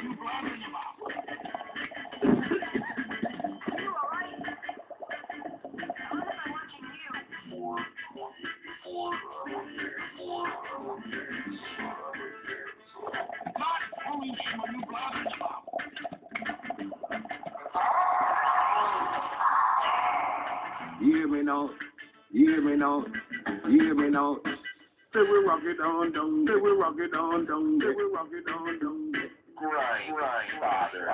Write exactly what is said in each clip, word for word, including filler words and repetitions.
You hear me now? You hear me now? You hear me now? Say we rock it on down, say we rock it on down, say we rock it on down. Grind, grind, father.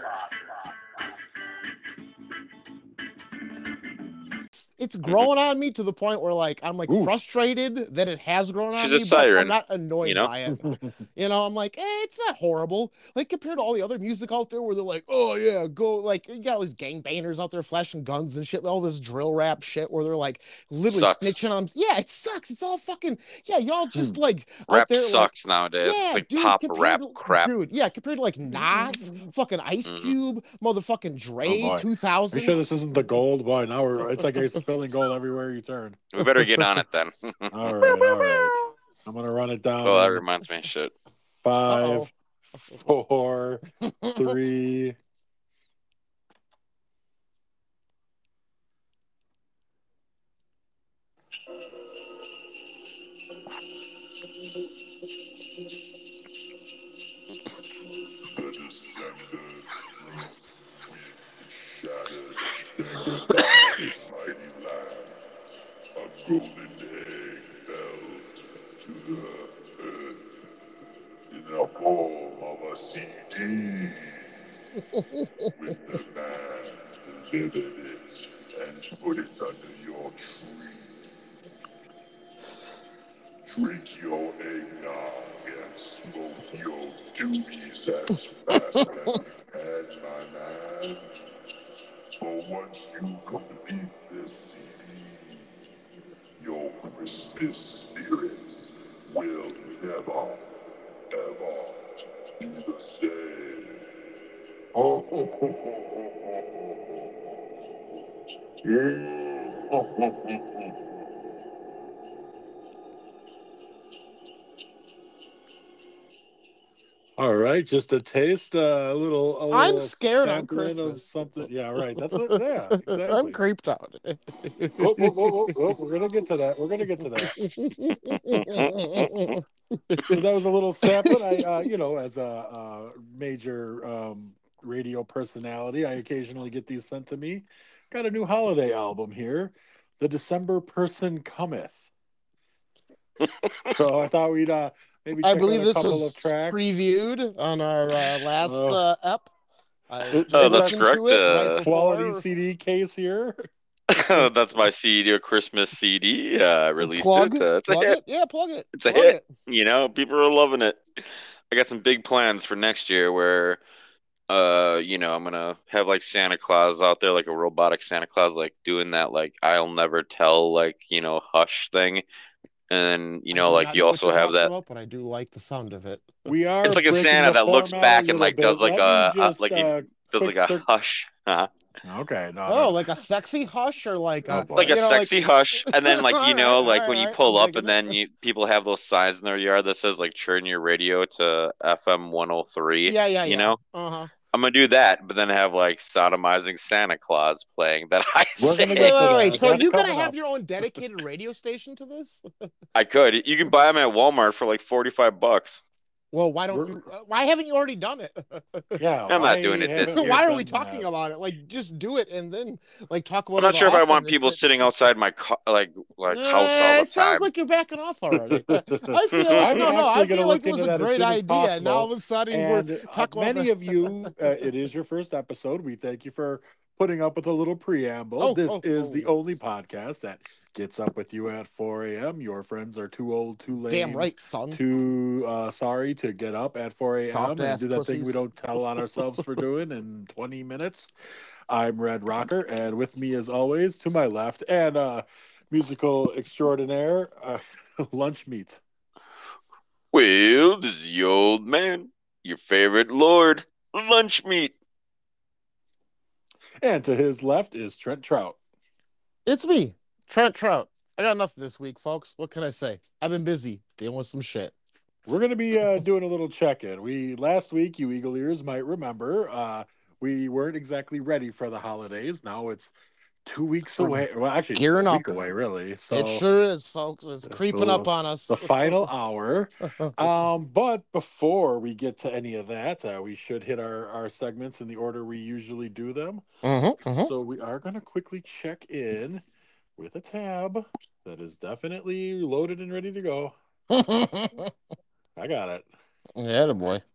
It's growing on me to the point where, like, I'm like Ooh. frustrated that it has grown on She's a me, but I'm siren, not annoyed you know? by it. You know, I'm like, eh, it's not horrible. Like, compared to all the other music out there where they're like, oh yeah, go, like, you got all these gangbangers out there flashing guns and shit, all this drill rap shit where they're like literally Sucks. snitching on them. Yeah, it sucks. It's all fucking, yeah, y'all just like Rap out there sucks like, nowadays. yeah, It's like dude, pop compared rap to, crap. dude, yeah, compared to like Nas, fucking Ice Mhm. Cube, motherfucking Dre, Oh, boy. two Are you thousand. sure this isn't the gold? Boy, now we're, it's like you're spilling gold everywhere you turn. We better get on it then. All right, all right. I'm going to run it down. Oh, that in reminds me of shit. Five, Uh-oh. four, three. golden egg fell to the earth in the form of a C D with the man delivered it and put it under your tree. Drink your eggnog and smoke your doobies as fast as you can, my man. For once you complete this C D, your Christmas spirits will never, ever be the same. Oh, ho, ho, ho, ho, ho, ho, ho. Yeah. Oh, ho, ho, ho, ho. All right, just a taste, uh, a little, a I'm little scared on sampling of Christmas. something. Yeah, right. That's what. Yeah, exactly. I'm creeped out. Whoa, whoa, whoa, whoa, whoa. We're gonna get to that. We're gonna get to that. So that was a little sampling. I, uh, you know, as a, uh major um, radio personality, I occasionally get these sent to me. Got a new holiday album here, "The December Person Cometh." So I thought we'd uh, maybe check I believe out a this couple was of tracks. previewed on our uh, last Oh. uh, ep. I It- just Oh, that's listened correct. to it right Uh, before. Quality C D case here. That's my C D, a Christmas C D. Uh, I released plug, it. Uh, it's plug a hit. it, yeah, plug it. It's a plug hit. It. You know, people are loving it. I got some big plans for next year where, uh, you know, I'm gonna have like Santa Claus out there, like a robotic Santa Claus, like doing that, like I'll never tell, like, you know, hush thing. And, you I know, do like not you know what also you're have talking that. about, but I do like the sound of it. We are It's like a breaking Santa the that looks format back a and little like does bit. like Let me a, a just, like uh, it does quick like a cir- hush. Uh-huh. Okay, no, Oh, no. like a sexy hush, or like Oh, a boy. Like you a know, sexy like... hush, and then like you All know, right, like all when you right, pull I'm up, digging and then it. you people have those signs in their yard that says like turn your radio to F M one oh three. Yeah, yeah, You yeah. know, Uh-huh. I'm gonna do that, but then have like sodomizing Santa Claus playing that I We're gonna say. Wait, get to wait, that. wait. So are That's you gonna coming have up. your own dedicated radio station to this? I could. You can buy them at Walmart for like forty-five bucks. Well, why don't We're- you? Uh, why haven't you already done it? Yeah, I'm why not doing it this haven't you year. Why are we done talking that? about it? Like, just do it and then like talk about I'm all not the sure if I want awesomeness people that- sitting outside my car, like like house all Eh, the it sounds time. like you're backing off already. I feel I'm no, no. actually I gonna feel look like it was into a that as great soon as idea, and now all of possible. a sudden And we're uh, talking about many the... of you, uh, it is your first episode. We thank you for putting up with a little preamble. Oh, this oh, is oh. the only podcast that gets up with you at four a.m. Your friends are too old, too lame, Damn right, son. too uh, sorry to get up at four a.m. Soft and ass do that thing we pussies. don't tell on ourselves for doing in twenty minutes. I'm Red Rocker, and with me, as always, to my left, and uh, musical extraordinaire, uh, Lunch Meat. Well, this is the old man, your favorite lord, Lunch Meat. And to his left is Trent Trout. It's me, Trent Trout. I got nothing this week, folks. What can I say? I've been busy dealing with some shit. We're going to be uh, doing a little check-in. We last week, you eagle ears might remember, uh, we weren't exactly ready for the holidays. Now it's two weeks away. Well, actually, it's Gearing a up. week away, really. So It sure is, folks. It's it's creeping the- up on us. the final hour. Um, but before we get to any of that, uh, we should hit our, our segments in the order we usually do them. Mhm, mhm. So we are going to quickly check in with a tab that is definitely loaded and ready to go. I got it. Yeah, the boy.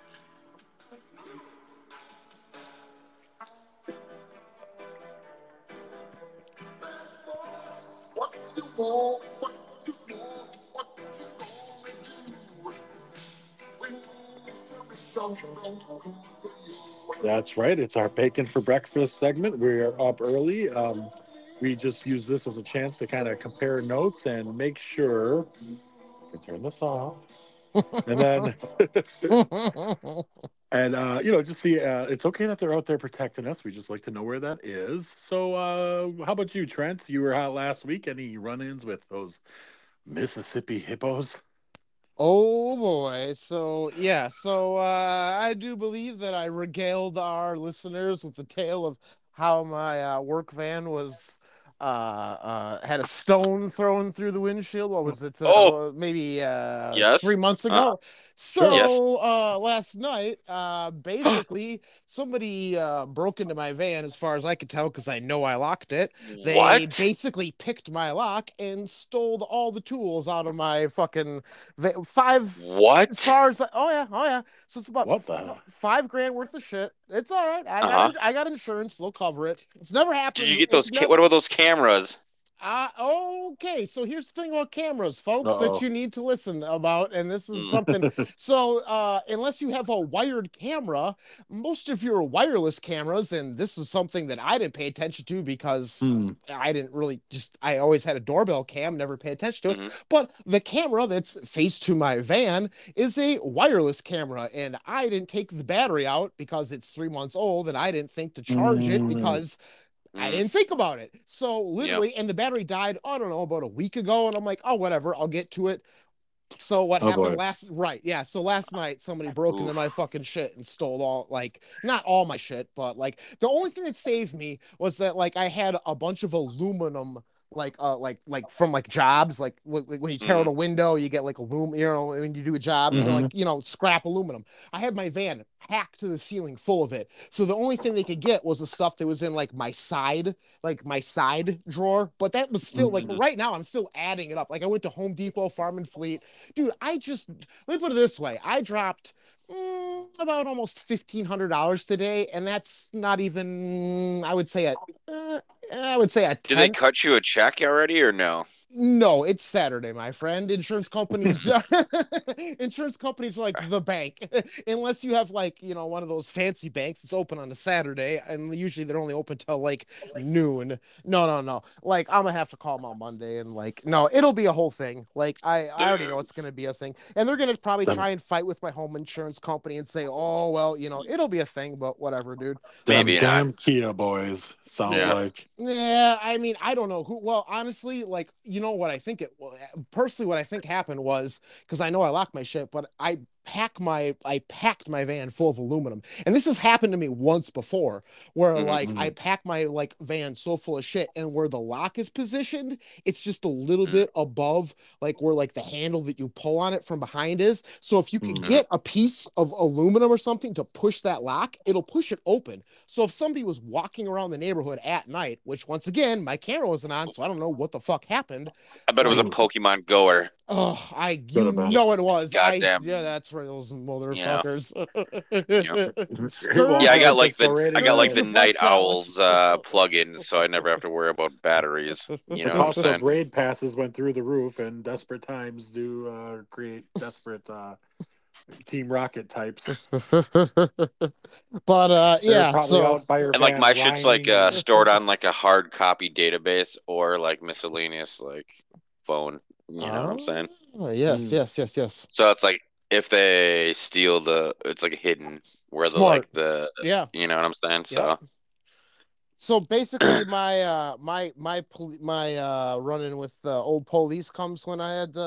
That's right. It's our bacon for breakfast segment. We're up early. Um, we just use this as a chance to kind of compare notes and make sure. I can turn this off. And then, and uh, you know, just see. Uh, it's okay that they're out there protecting us. We just like to know where that is. So, uh, how about you, Trent? You were out last week. Any run-ins with those Mississippi hippos? Oh boy. So yeah, so uh I do believe that I regaled our listeners with the tale of how my uh, work van was uh uh had a stone thrown through the windshield. What was it? Uh, Oh. maybe uh Yes. three months Uh, ago. So Yes. uh last night, uh basically somebody uh broke into my van as far as I could tell, because I know I locked it. They What? basically picked my lock and stole all the tools out of my fucking va- five. What? As far as oh yeah, oh yeah. So it's about What the f- hell? five grand worth of shit. It's all right. I got Uh-huh. in- I got insurance. They'll cover it. It's never happened. Did you get It's those? Ca- never- what about those cameras? uh, okay, so here's the thing about cameras, folks, Uh-oh. that you need to listen about, and this is Mm. something. So, uh, unless you have a wired camera, most of your wireless cameras, and this was something that I didn't pay attention to because Hmm. I didn't really just, I always had a doorbell cam, never pay attention to it. Mhm. But the camera that's faced to my van is a wireless camera, and I didn't take the battery out because it's three months old, and I didn't think to charge it Mm. because I Mm. didn't think about it. So literally, and the battery died, I don't know, about a week ago. And I'm like, oh, whatever, I'll get to it. So what Oh, happened boy. last, right. Yeah. So last night, somebody broke into Oof. my fucking shit and stole all, like, not all my shit, but like the only thing that saved me was that like I had a bunch of aluminum, like, uh, like, like from like jobs, like, like when you tear out Mm. a window, you get like aluminum, you know, when you do a job, you know, Mhm. like, you know, scrap aluminum. I had my van packed to the ceiling full of it. So the only thing they could get was the stuff that was in like my side, like my side drawer. But that was still like Mhm. right now, I'm still adding it up. Like I went to Home Depot, Farm and Fleet. Dude, I just let me put it this way. I dropped mm, about almost fifteen hundred dollars today, and that's not even, I would say a uh, I would say a Did they tenth. cut you a check already or no? No, it's Saturday, my friend. Insurance companies, insurance companies are like the bank, unless you have like you know one of those fancy banks that's open on a Saturday, and usually they're only open till like noon. No, no, no. Like I'm gonna have to call them on Monday, and like no, it'll be a whole thing. Like I, I already know it's gonna be a thing, and they're gonna probably Them- try and fight with my home insurance company and say, oh well, you know, it'll be a thing, but whatever, dude. Them Maybe not. damn Kia boys. Sounds Yeah. like. Yeah, I mean, I don't know who. Well, honestly, like, you know what I think it. Well, personally, what I think happened was because I know I locked my shit, but I pack my I packed my van full of aluminum, and this has happened to me once before, where Mhm. like I pack my like van so full of shit, and where the lock is positioned, it's just a little Mhm. bit above like where like the handle that you pull on it from behind is. So if you can Mhm. get a piece of aluminum or something to push that lock, it'll push it open. So if somebody was walking around the neighborhood at night, which once again my camera wasn't on, so I don't know what the fuck happened. I bet it was a Like- Pokemon goer. Oh, I you have been. know it was. I Goddamn. yeah, that's right, those motherfuckers. Well, Yeah, I got if like it's the already I got like uh, the Skurge. Night That Owls was- uh, plug-in, so I never have to worry about batteries. You The know what I'm cost saying? of raid passes went through the roof, and desperate times do uh, create desperate uh, Team Rocket types. But uh They're yeah, probably so out by your And like van my shit's like whining uh, and- stored on like a hard copy database or like miscellaneous like phone. You know what I'm saying? Oh, yes, Mm. yes, yes, yes. So it's like if they steal the, it's like hidden where the Smart. like the, Yeah. you know what I'm saying? So Yep. So basically, my uh, my my pol- my uh, running with uh, old police comes when I had to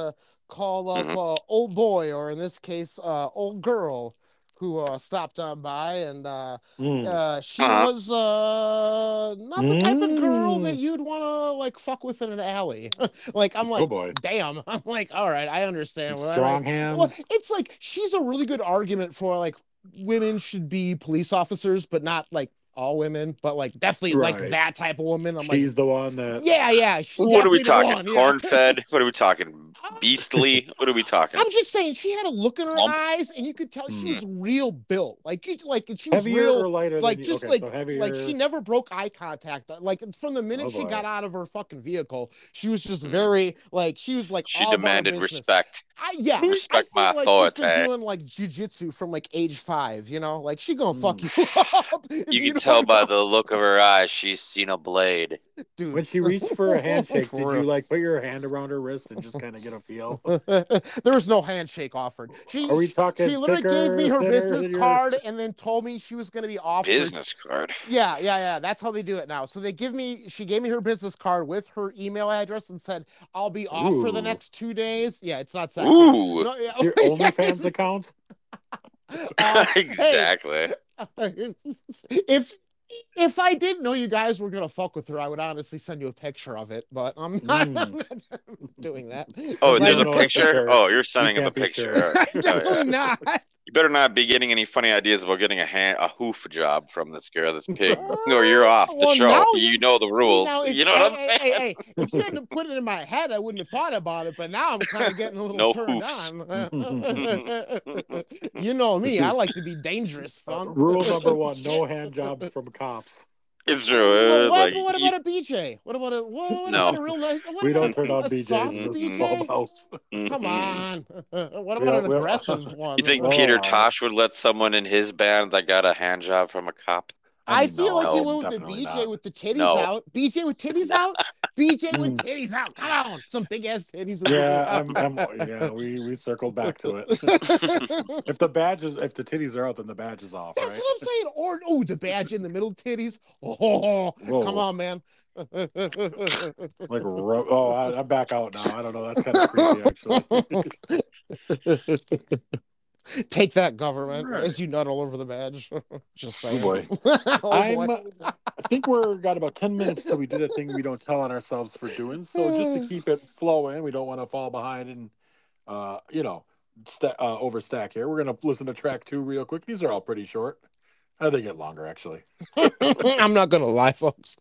call up Mhm. uh, old boy, or in this case, uh, old girl, who uh, stopped on by, and uh, Mm. uh, she Uh-huh. was uh, not the type of girl that Mm. you'd want to like fuck with in an alley. Like I'm like, Oh boy. damn. I'm like, all right, I understand. Well, Strong I- well, hands. it's like she's a really good argument for like women should be police officers, but not like all women, but like definitely like Right. that type of woman. I'm She's like, the one that. yeah, yeah, she's What are we definitely the talking? one. Yeah. Corn fed? What are we talking? Beastly? What are we talking? I'm just saying she had a look in her Plump? eyes, and you could tell she Hmm. was real built. Like you, like she was Heavier real, or lighter like than you? just Okay, like so heavier. like she never broke eye contact. Like from the minute Oh, she boy. got out of her fucking vehicle, she was just Mhm. very like she was like She all about her demanded business. respect. I yeah, I Respect feel my like she's been authority. doing like jujitsu from like age five. You know, like she gonna Mm. fuck you up. if You can don't tell by know. the look of her eyes she's seen a blade. Dude. When she reached for a handshake, For did real. you like put your hand around her wrist and just kind of get a feel? There was no handshake offered. She Are we she, talking she literally thicker, gave me her thinner business than your- card and then told me she was going to be offered. Business card. Yeah, yeah, yeah. That's how they do it now. So they give me, she gave me her business card with her email address and said, I'll be off for the Ooh. next two days. Yeah, it's not sexy. Ooh. No, yeah, Your yeah. OnlyFans account? Uh, hey, Exactly. if if I didn't know you guys were gonna fuck with her, I would honestly send you a picture of it, but I'm not, Mm. I'm not doing that. Oh, 'Cause You there's I'm- don't a know that for picture? sure. Oh, you're sending him can't the be picture. sure. All right. Oh, yeah. Definitely not. You better not be getting any funny ideas about getting a hand, a hoof job from this girl, this pig, or you're off the Well, show. now You you- know the See, rules. now if, You know what hey, I'm hey, saying? hey, hey, if you hadn't put it in my head, I wouldn't have thought about it. But now I'm kind of getting a little No turned on. You know me, I like to be dangerous, fun. Rule number one: no hand jobs from cops. It's But true. what, Like, but what you- about a B J? What about a what, what No. about a real nice? What We about don't turn a, on a B Js soft in B this J? small house. Come on. What We about don't- an we- aggressive one? You think Oh, Peter all right. Tosh would let someone in his band that got a hand job from a cop? I, I mean, feel no, like he no, went with the definitely B J not. with the titties No. out. B J with titties out. B J with Mm. titties out. Come on, some big ass titties. Yeah, I'm, I'm, yeah, we, we circled back to it. If the badge is, if the titties are out, then the badge is off, That's right? what I'm saying. Or oh, the badge in the middle titties. Oh, Whoa. come on, man. Like, ro- oh, I, I'm back out now. I don't know. That's kind of creepy, actually. Take that, government, Right. as you nut all over the badge. Just saying. boy. Oh, I'm, boy. I think we're got about ten minutes till we do that thing we don't tell on ourselves for doing. So just to keep it flowing, we don't want to fall behind and, uh, you know, sta uh, overstack here. We're gonna listen to track two real quick. These are all pretty short. Uh, they get longer actually. I'm not gonna lie, folks.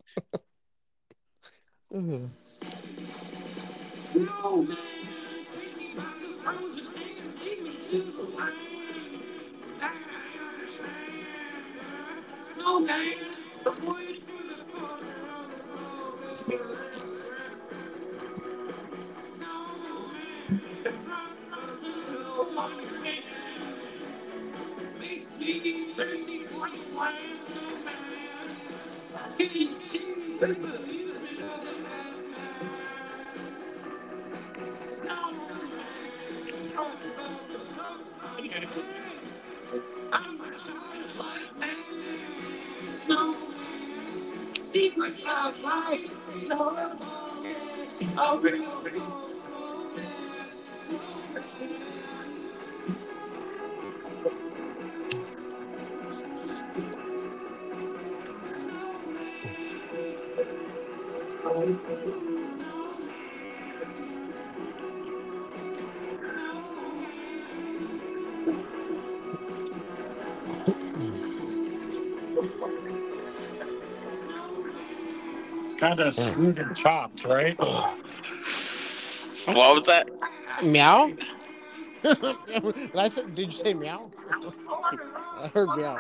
It's kind of screwed and chopped, right? What was that? Meow? Did I say, did you say meow? I heard meow.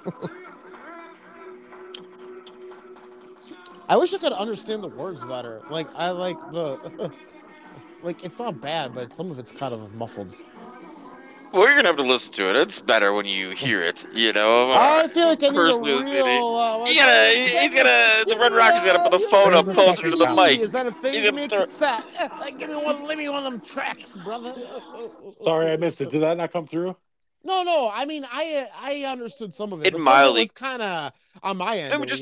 I wish I could understand the words better. Like I like the like it's not bad, but some of it's kind of muffled. Well, you're gonna have to listen to it. It's better when you hear it. You know. I feel like I need a Personally, real. Uh, He gotta, he- he's gonna, the Red Rocker's gotta put the phone up closer to the mic. Is that a thing? He's Give gonna me a start- cassette. Give me one. Let me one of them tracks, brother. Sorry, I missed it. Did that not come through? No, no. I mean, I I understood some of it. It But some of it mildly- was kind of on my end I mean, at just- least.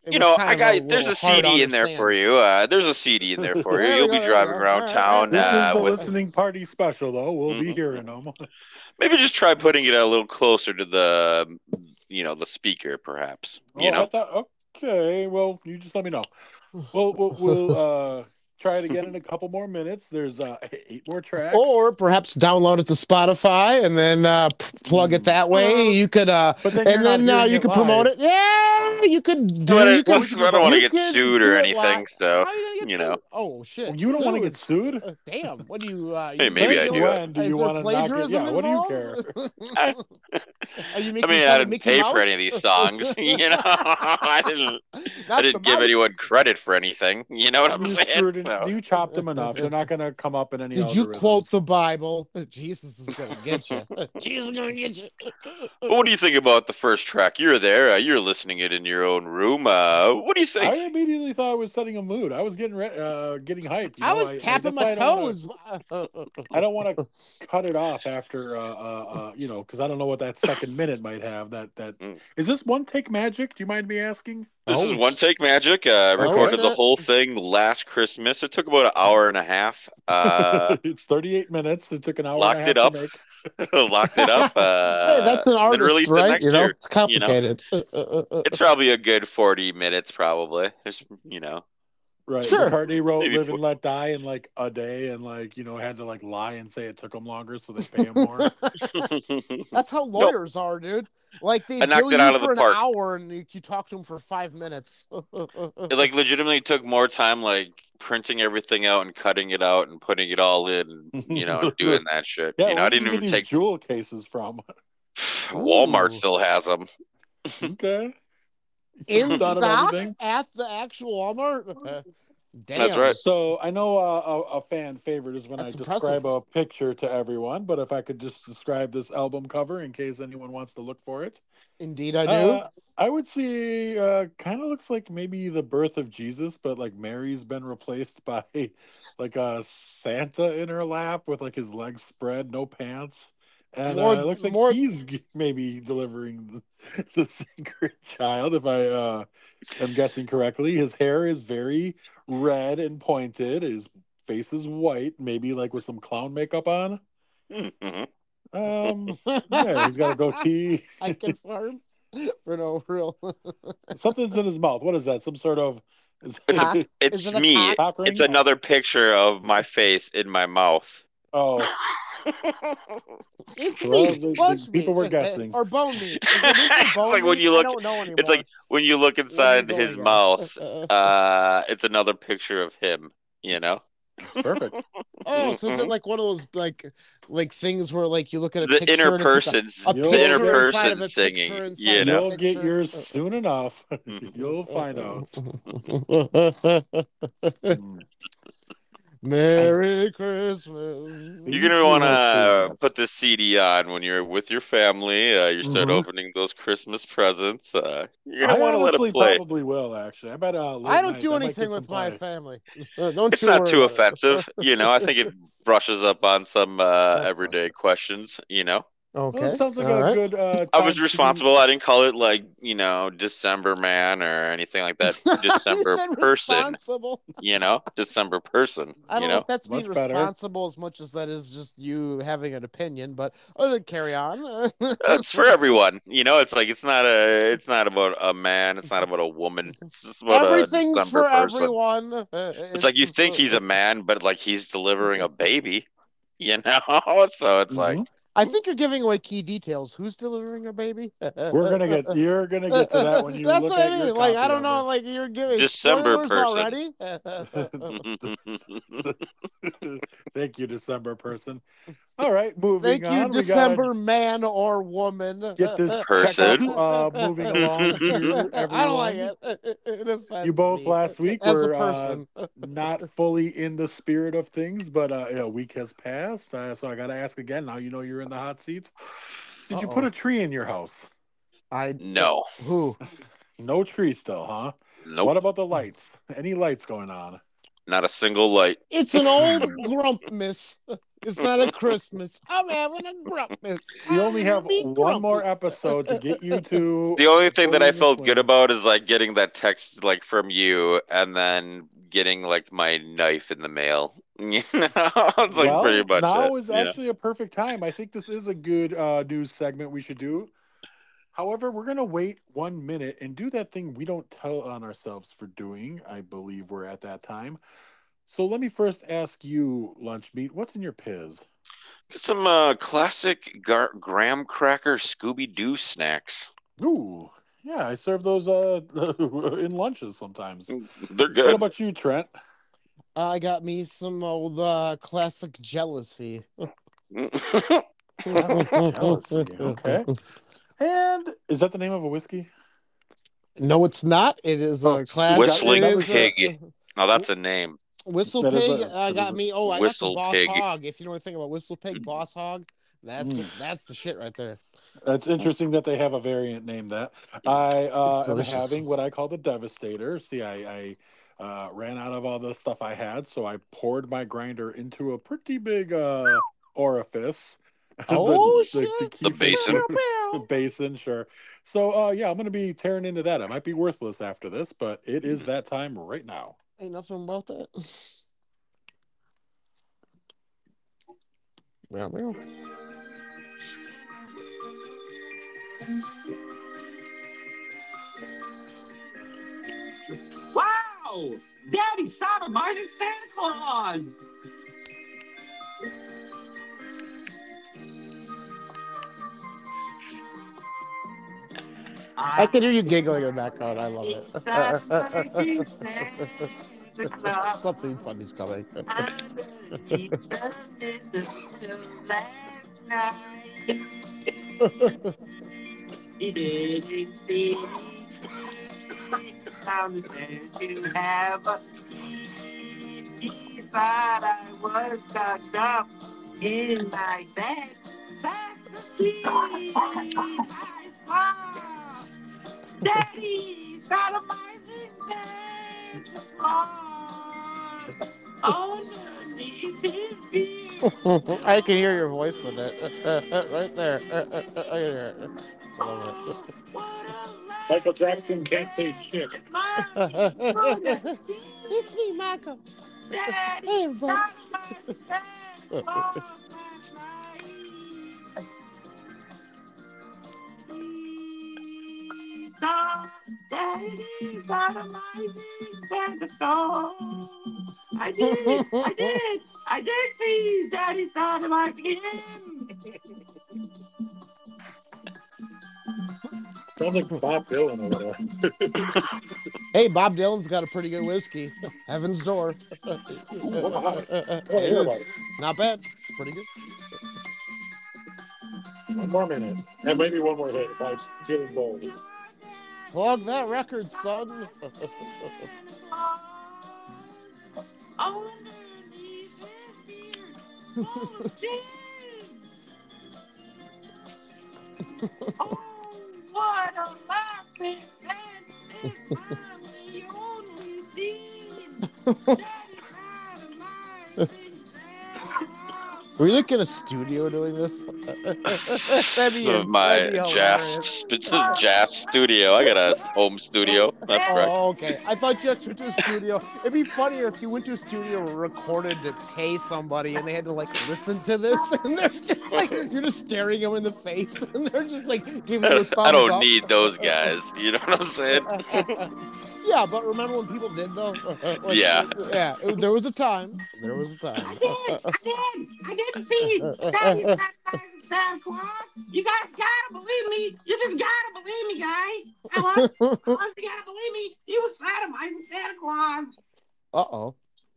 it You was know, kind I of got there's little a hard to C D in there for understand. you. Uh, there's a C D in there for you. There we You'll go, be there we driving go. around All right, town This is uh, the with. listening party special, though. We'll be Mhm. hearing them. Maybe just try putting it a little closer to the, you know, the speaker, perhaps. You Oh, I know. thought, okay, well, you just let me know. We'll, we'll, we'll uh, try it again in a couple more minutes. There's uh, eight more tracks. Or perhaps download it to Spotify and then uh, p- plug it Mm. that way. You could, uh, But then you're and not then uh, hearing you it could promote live. it. Yeah, you could do. But I, You Well, could. we can do I don't want to You get could sued do or it anything, live. so How are you gonna get you know. sued? Oh shit! You don't want to sued. get sued? Uh, damn. What do you? Uh, Hey, you maybe I Since do. when do Is you there want to not get? plagiarism Yeah, what do you involved? care? Are you I making mean, I fun of didn't Mickey pay Mouse? for any of these songs. You know, I didn't. I Not the didn't give anyone mouse. credit for anything. You know what I'm You saying? screwed it. So. You chopped them enough. They're not going to come up in any Did you algorithms. quote the Bible? Jesus is gonna get you. Jesus is gonna get you. But what do you think about the first track? You're there. Uh, you're listening it in your own room. Uh, what do you think? I immediately thought I was setting a mood. I was getting re- uh, getting hyped. You I know, was I, tapping that's my why I don't wanna- toes. I don't want to cut it off after, uh, uh, uh, you know, because I don't know what that second minute might have. That that Mm. is this one take magic? Do you mind me asking? This Oh, is One sh- Take Magic. Uh, I Oh, recorded the shit. whole thing last Christmas. It took about an hour and a half. Uh, It's thirty-eight minutes. It took an hour Locked and a half it up. to make. locked it up. Uh, Hey, that's an then artist, released it right? next You know, year. it's You know, complicated. it's probably a good forty minutes. Probably. There's, you know. Right. Sure. McCartney wrote Maybe "Live tw- and Let Die" in like a day, and like you know had to like lie and say it took him longer so they pay him more. That's how lawyers are, dude. Like they I knocked bill it out you of the for an park. hour and you, you talk to them for five minutes. It like legitimately took more time like printing everything out and cutting it out and putting it all in, you know, and doing that shit. Yeah, you know, where I did didn't you get even these take jewel cases from? Walmart Ooh. still has them. Okay. In Thought of stock everything. at the actual Walmart. Damn. That's right. So I know uh, a, a fan favorite is when That's I impressive. describe a picture to everyone, but if I could just describe this album cover in case anyone wants to look for it. Indeed, I do. Uh, I would say uh, kind of looks like maybe the birth of Jesus, but like Mary's been replaced by like a Santa in her lap with like his legs spread, no pants. And More- uh, it looks like more- he's g- maybe delivering the, the secret child, if I uh, am guessing correctly. His hair is very red and pointed. His face is white, maybe like with some clown makeup on. Mhm. Um, yeah, he's got a goatee. I confirm. For no real. Something's in his mouth. What is that? Some sort of. Is Cock? it, It's Is it a me. cock? cock ring? It's another picture of my face in my mouth. Oh, It's Well, me. the- the Punch people me. were guessing. Or bone meat. Is it meat or It's bone like when meat? you I look- don't know anymore. It's like when you look What are you inside going, his guys? mouth, Uh, uh, it's another picture of him, you know? it's perfect. oh, so is it like one of those like like things where like you look at a the picture inner and it's like person's a, a You'll the picture inner inside of person a singing, picture inside you of know? a You'll get picture. yours soon enough. Mhm. You'll find out. Merry Christmas. You're gonna We want have to favorites. put this C D on when you're with your family. Uh, you start Mhm. opening those Christmas presents. Uh, you're I gonna want to let honestly it play. probably will, actually. I bet uh, late I don't night, do I might anything get with some my play. family. Don't It's you not worry too about it. offensive, you know. I think it brushes up on some uh, That everyday sucks. questions, you know. Well, Okay. it sounds like all a right. good uh, I was time to be- responsible. I didn't call it like you know December man or anything like that. you December said person, responsible. you know, December person. I You don't know know, if that's being Much better. responsible as much as that is just you having an opinion, but uh, carry on. it's for everyone. You know, it's like it's not a, it's not about a man. It's not about a woman. It's just about Everything's a December for person. everyone. Uh, It's, like you think he's a man, but like he's delivering a baby. You know, so it's like Mhm. I think you're giving away key details. Who's delivering a baby? We're gonna get. You're gonna get to that when you That's look what I at your mean. Like I copy don't of know. it. Like you're giving December spoilers person. already. Thank you, December person. All right, moving Thank you, on. December man or woman. Get this Person. checkup uh, moving along here, I don't like everyone. it. It offends You both me last week as a were uh, person. not fully in the spirit of things, but uh, a week has passed, uh, so I got to ask again. Now you know you're in the hot seat. Did you put Uh-oh. a tree in your house? I No, who? No tree still, huh? nope, What about the lights? Any lights going on? not a single light. It's an old grump, miss. It's not a Christmas. I'm having a grumpus. We only have Be one more grumpy. episode to get you to. The only thing that I Totally felt good swing. about is like getting that text like from you and then getting like my knife in the mail. You know, it's like well, pretty much now it. is you know? actually a perfect time. I think this is a good uh, news segment we should do. However, we're going to wait one minute and do that thing we don't tell on ourselves for doing. I believe we're at that time. So let me first ask you, Lunch Meat, what's in your Piz? Get some uh, classic gar- graham cracker Scooby Doo snacks. Ooh, yeah, I serve those uh, in lunches sometimes. They're What good. about you, Trent? I got me some old uh, classic jealousy. Jealousy, okay. And is that the name of a whiskey? No, it's not. It is Oh, a class. Whistling it is Pig. A, Now that's a name. Whistle That is Pig. a- I that got is a- me. Oh, I got some Whistle Boss Pig. Hog. If you know anything about Whistle Pig, Mm. Boss Hog. That's Mm. that's the shit right there. That's interesting that they have a variant named that. I uh, It's am delicious. having what I call the Devastator. See, I, I uh, ran out of all the stuff I had, so I poured my grinder into a pretty big uh, orifice. Oh, the, shit. keep it- basin. the basin, sure. So, uh, yeah, I'm going to be tearing into that. It might be worthless after this, but it is that time right now. Ain't nothing about that. Meow, meow. Wow! Daddy sodomizing Santa Claus! I can hear you giggling in the background. I love it. Something funny's coming. Underneath the mistletoe last night, he didn't see me. Found the stairs to have a key. He thought I was tucked up in my bed, fast asleep. I saw Daddy sodomizing Santa Claus underneath his beard. I can hear your voice in it. Right there. I can hear it. I love it. What a Michael Jackson can't say shit. It's me, Michael. Daddy Hey, everybody. sodomizing Santa Claus last night. He saw Daddy sodomizing Santa Claus. I did, I did, I did see Daddy sodomizing him. Sounds like Bob Dylan over there. Hey, Bob Dylan's got a pretty good whiskey. Heaven's Door. It is. Not bad. It's pretty good. One more minute. And maybe one more hit if I'm feeling bold. Plug that record, son. Underneath his beard. Oh, jeez. Oh, what a laughing fan. It's finally only seen. Daddy sodomizing Santa Claus. Were you like in a studio doing this? That'd be, This is my that'd be jazz. hilarious. This is jazz studio. I got a home studio. That's correct. Oh, okay. I thought you actually went to a studio. It'd be funnier if you went to a studio and recorded to pay somebody and they had to like listen to this and they're just like, you're just staring them in the face and they're just like giving you a thumbs I don't up. need those guys. You know what I'm saying? Yeah, but remember when people did though? Like, Yeah. Yeah, it- there was a time. There was a time. I did, I did, I didn't see Daddy sodomizing Santa Claus. You guys gotta believe me. You just gotta believe me, guys. I love, I love you gotta believe me. He was sodomizing Santa Claus. Uh-oh.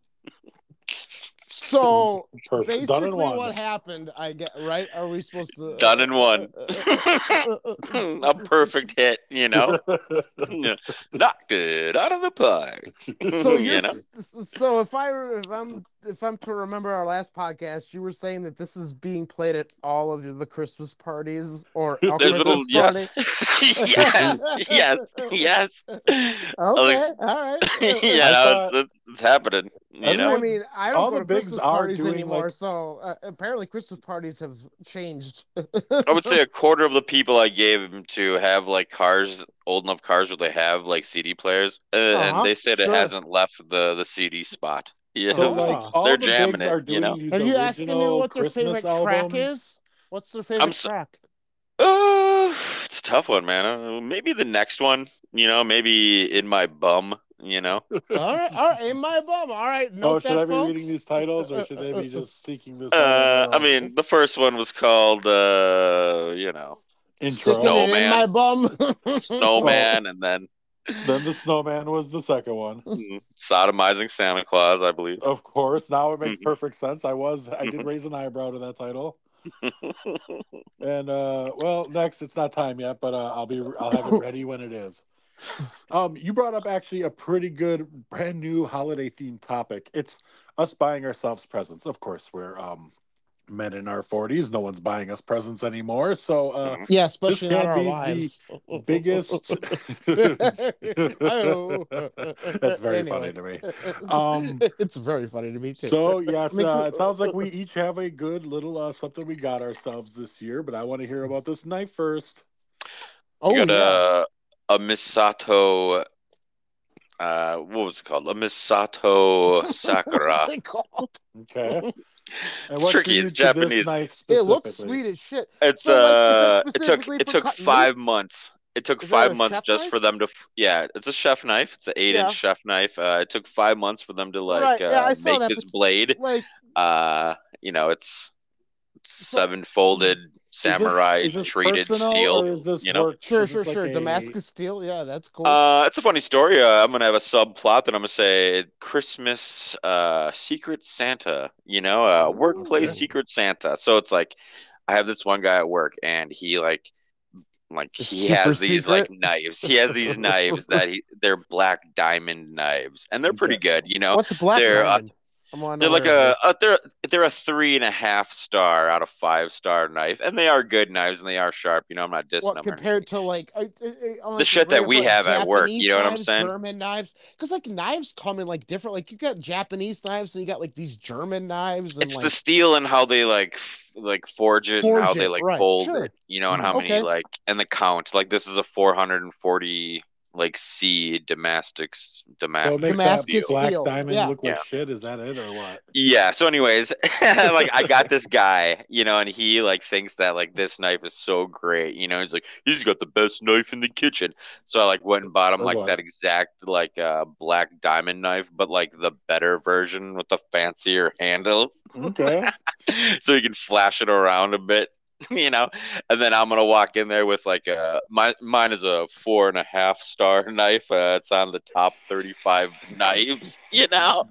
So Perfect. Done in basically one. what happened, I get right? Are we supposed to Done in one. one? A perfect hit, you know? Knocked it out of the park. So You you're know? s- so if I were- if I'm if I'm to remember our last podcast, you were saying that this is being played at all of the Christmas parties or a There's little Christmas yes, party. yes, yes, yes. Okay, all right. yeah, I thought- it's, it's, it's happening. You Everyone- know, I mean, I all don't go the to bigs Christmas are parties doing, anymore, like- so uh, apparently Christmas parties have changed. I would say a quarter of the people I gave them to have like cars, old enough cars where they have like C D players, uh, Uh-huh, and they said sure. it hasn't left the the C D spot. Yeah, So Oh. like all they're the jamming bigs it, are you doing know? these Are you asking me original what their Christmas favorite track albums. is? What's their favorite so- track? Uh, it's a tough one, man. Uh, maybe the next one, you know, maybe in my bum, you know. All right, all right, in my bum. All right, note Oh, should that, I be folks. reading these titles, or should they be just seeking this out? Uh, on I their own? mean, the first one was called, uh, you know, intro. Sticking it in Snowman. my bum. Snowman, and then Then the snowman was the second one. mm, sodomizing Santa Claus, I believe. Of course, now it makes Mhm. perfect sense. I was, I did Mhm. raise an eyebrow to that title. And uh, well, next it's not time yet, but uh, I'll be, I'll have it ready when it is. Um, you brought up actually a pretty good, brand new holiday themed topic. It's us buying ourselves presents. Of course, we're um men in our forties. No one's buying us presents anymore. So uh, Yeah, especially This not can't our be the lives. biggest. Oh. That's very funny to me. Um, it's very funny to me too. So yes, I mean, uh, it sounds like we each have a good little uh, something we got ourselves this year. But I want to hear about this knife first. oh We got yeah. a a Misato. Uh, what was it called? A Misato Sakura. What's it called? Okay. And It's what tricky, drew you it's to this Japanese. knife It looks specifically? sweet as shit. It's So, like, is that uh, it took specifically it for took cutting five meats? months. It took Is that a five months chef just knife? for them to. Yeah, it's a chef knife. It's an eight Yeah. inch chef knife. Uh, it took five months for them to like Right, yeah, uh, I saw make that, this but- blade. Like, Uh, you know, it's, it's So- seven folded samurai is this, is this treated personal, steel. or is this you know? work? sure, is sure, this like sure. a- Damascus steel. Yeah, that's cool. Uh, it's a funny story. Uh, I'm gonna have a subplot that I'm gonna say Christmas, uh, Secret Santa. You know, uh, workplace okay. Secret Santa. So it's like, I have this one guy at work, and he like, like It's he super has these like secret? knives. He has these knives that he they're black diamond knives, and they're pretty Okay. good. You know, What's a black they're, uh, diamond? I wanna they're know like what it a, is. a they're they're a three and a half star out of five star knife, and they are good knives, and they are sharp. You know, I'm not dissing What them. or compared to like, uh, uh, uh, on, like, shit that rate of, we like, have at work, Japanese you know what I'm knives, saying? German knives, because like knives come in like different. Like you got Japanese knives, and you got like these German knives, and It's like the steel and how they like f- like forge it and Forge how they it, like right, fold sure. it, you know, and Mm. how many Okay. like and the count. Like this is a four hundred forty like C Damascus So it Damascus. makes Damascus that black steel, diamond yeah. look like Yeah. shit. Is that it or what? Yeah. So, anyways, like I got this guy, you know, and he like thinks that like this knife is so great, you know. He's like, he's got the best knife in the kitchen. So I like went and bought him Or like what? that exact like uh black diamond knife, but like the better version with the fancier handles, Okay. so you can flash it around a bit. You know, and then I'm gonna walk in there with like a my mine is a four and a half star knife. Uh, it's on the top thirty-five knives. You know,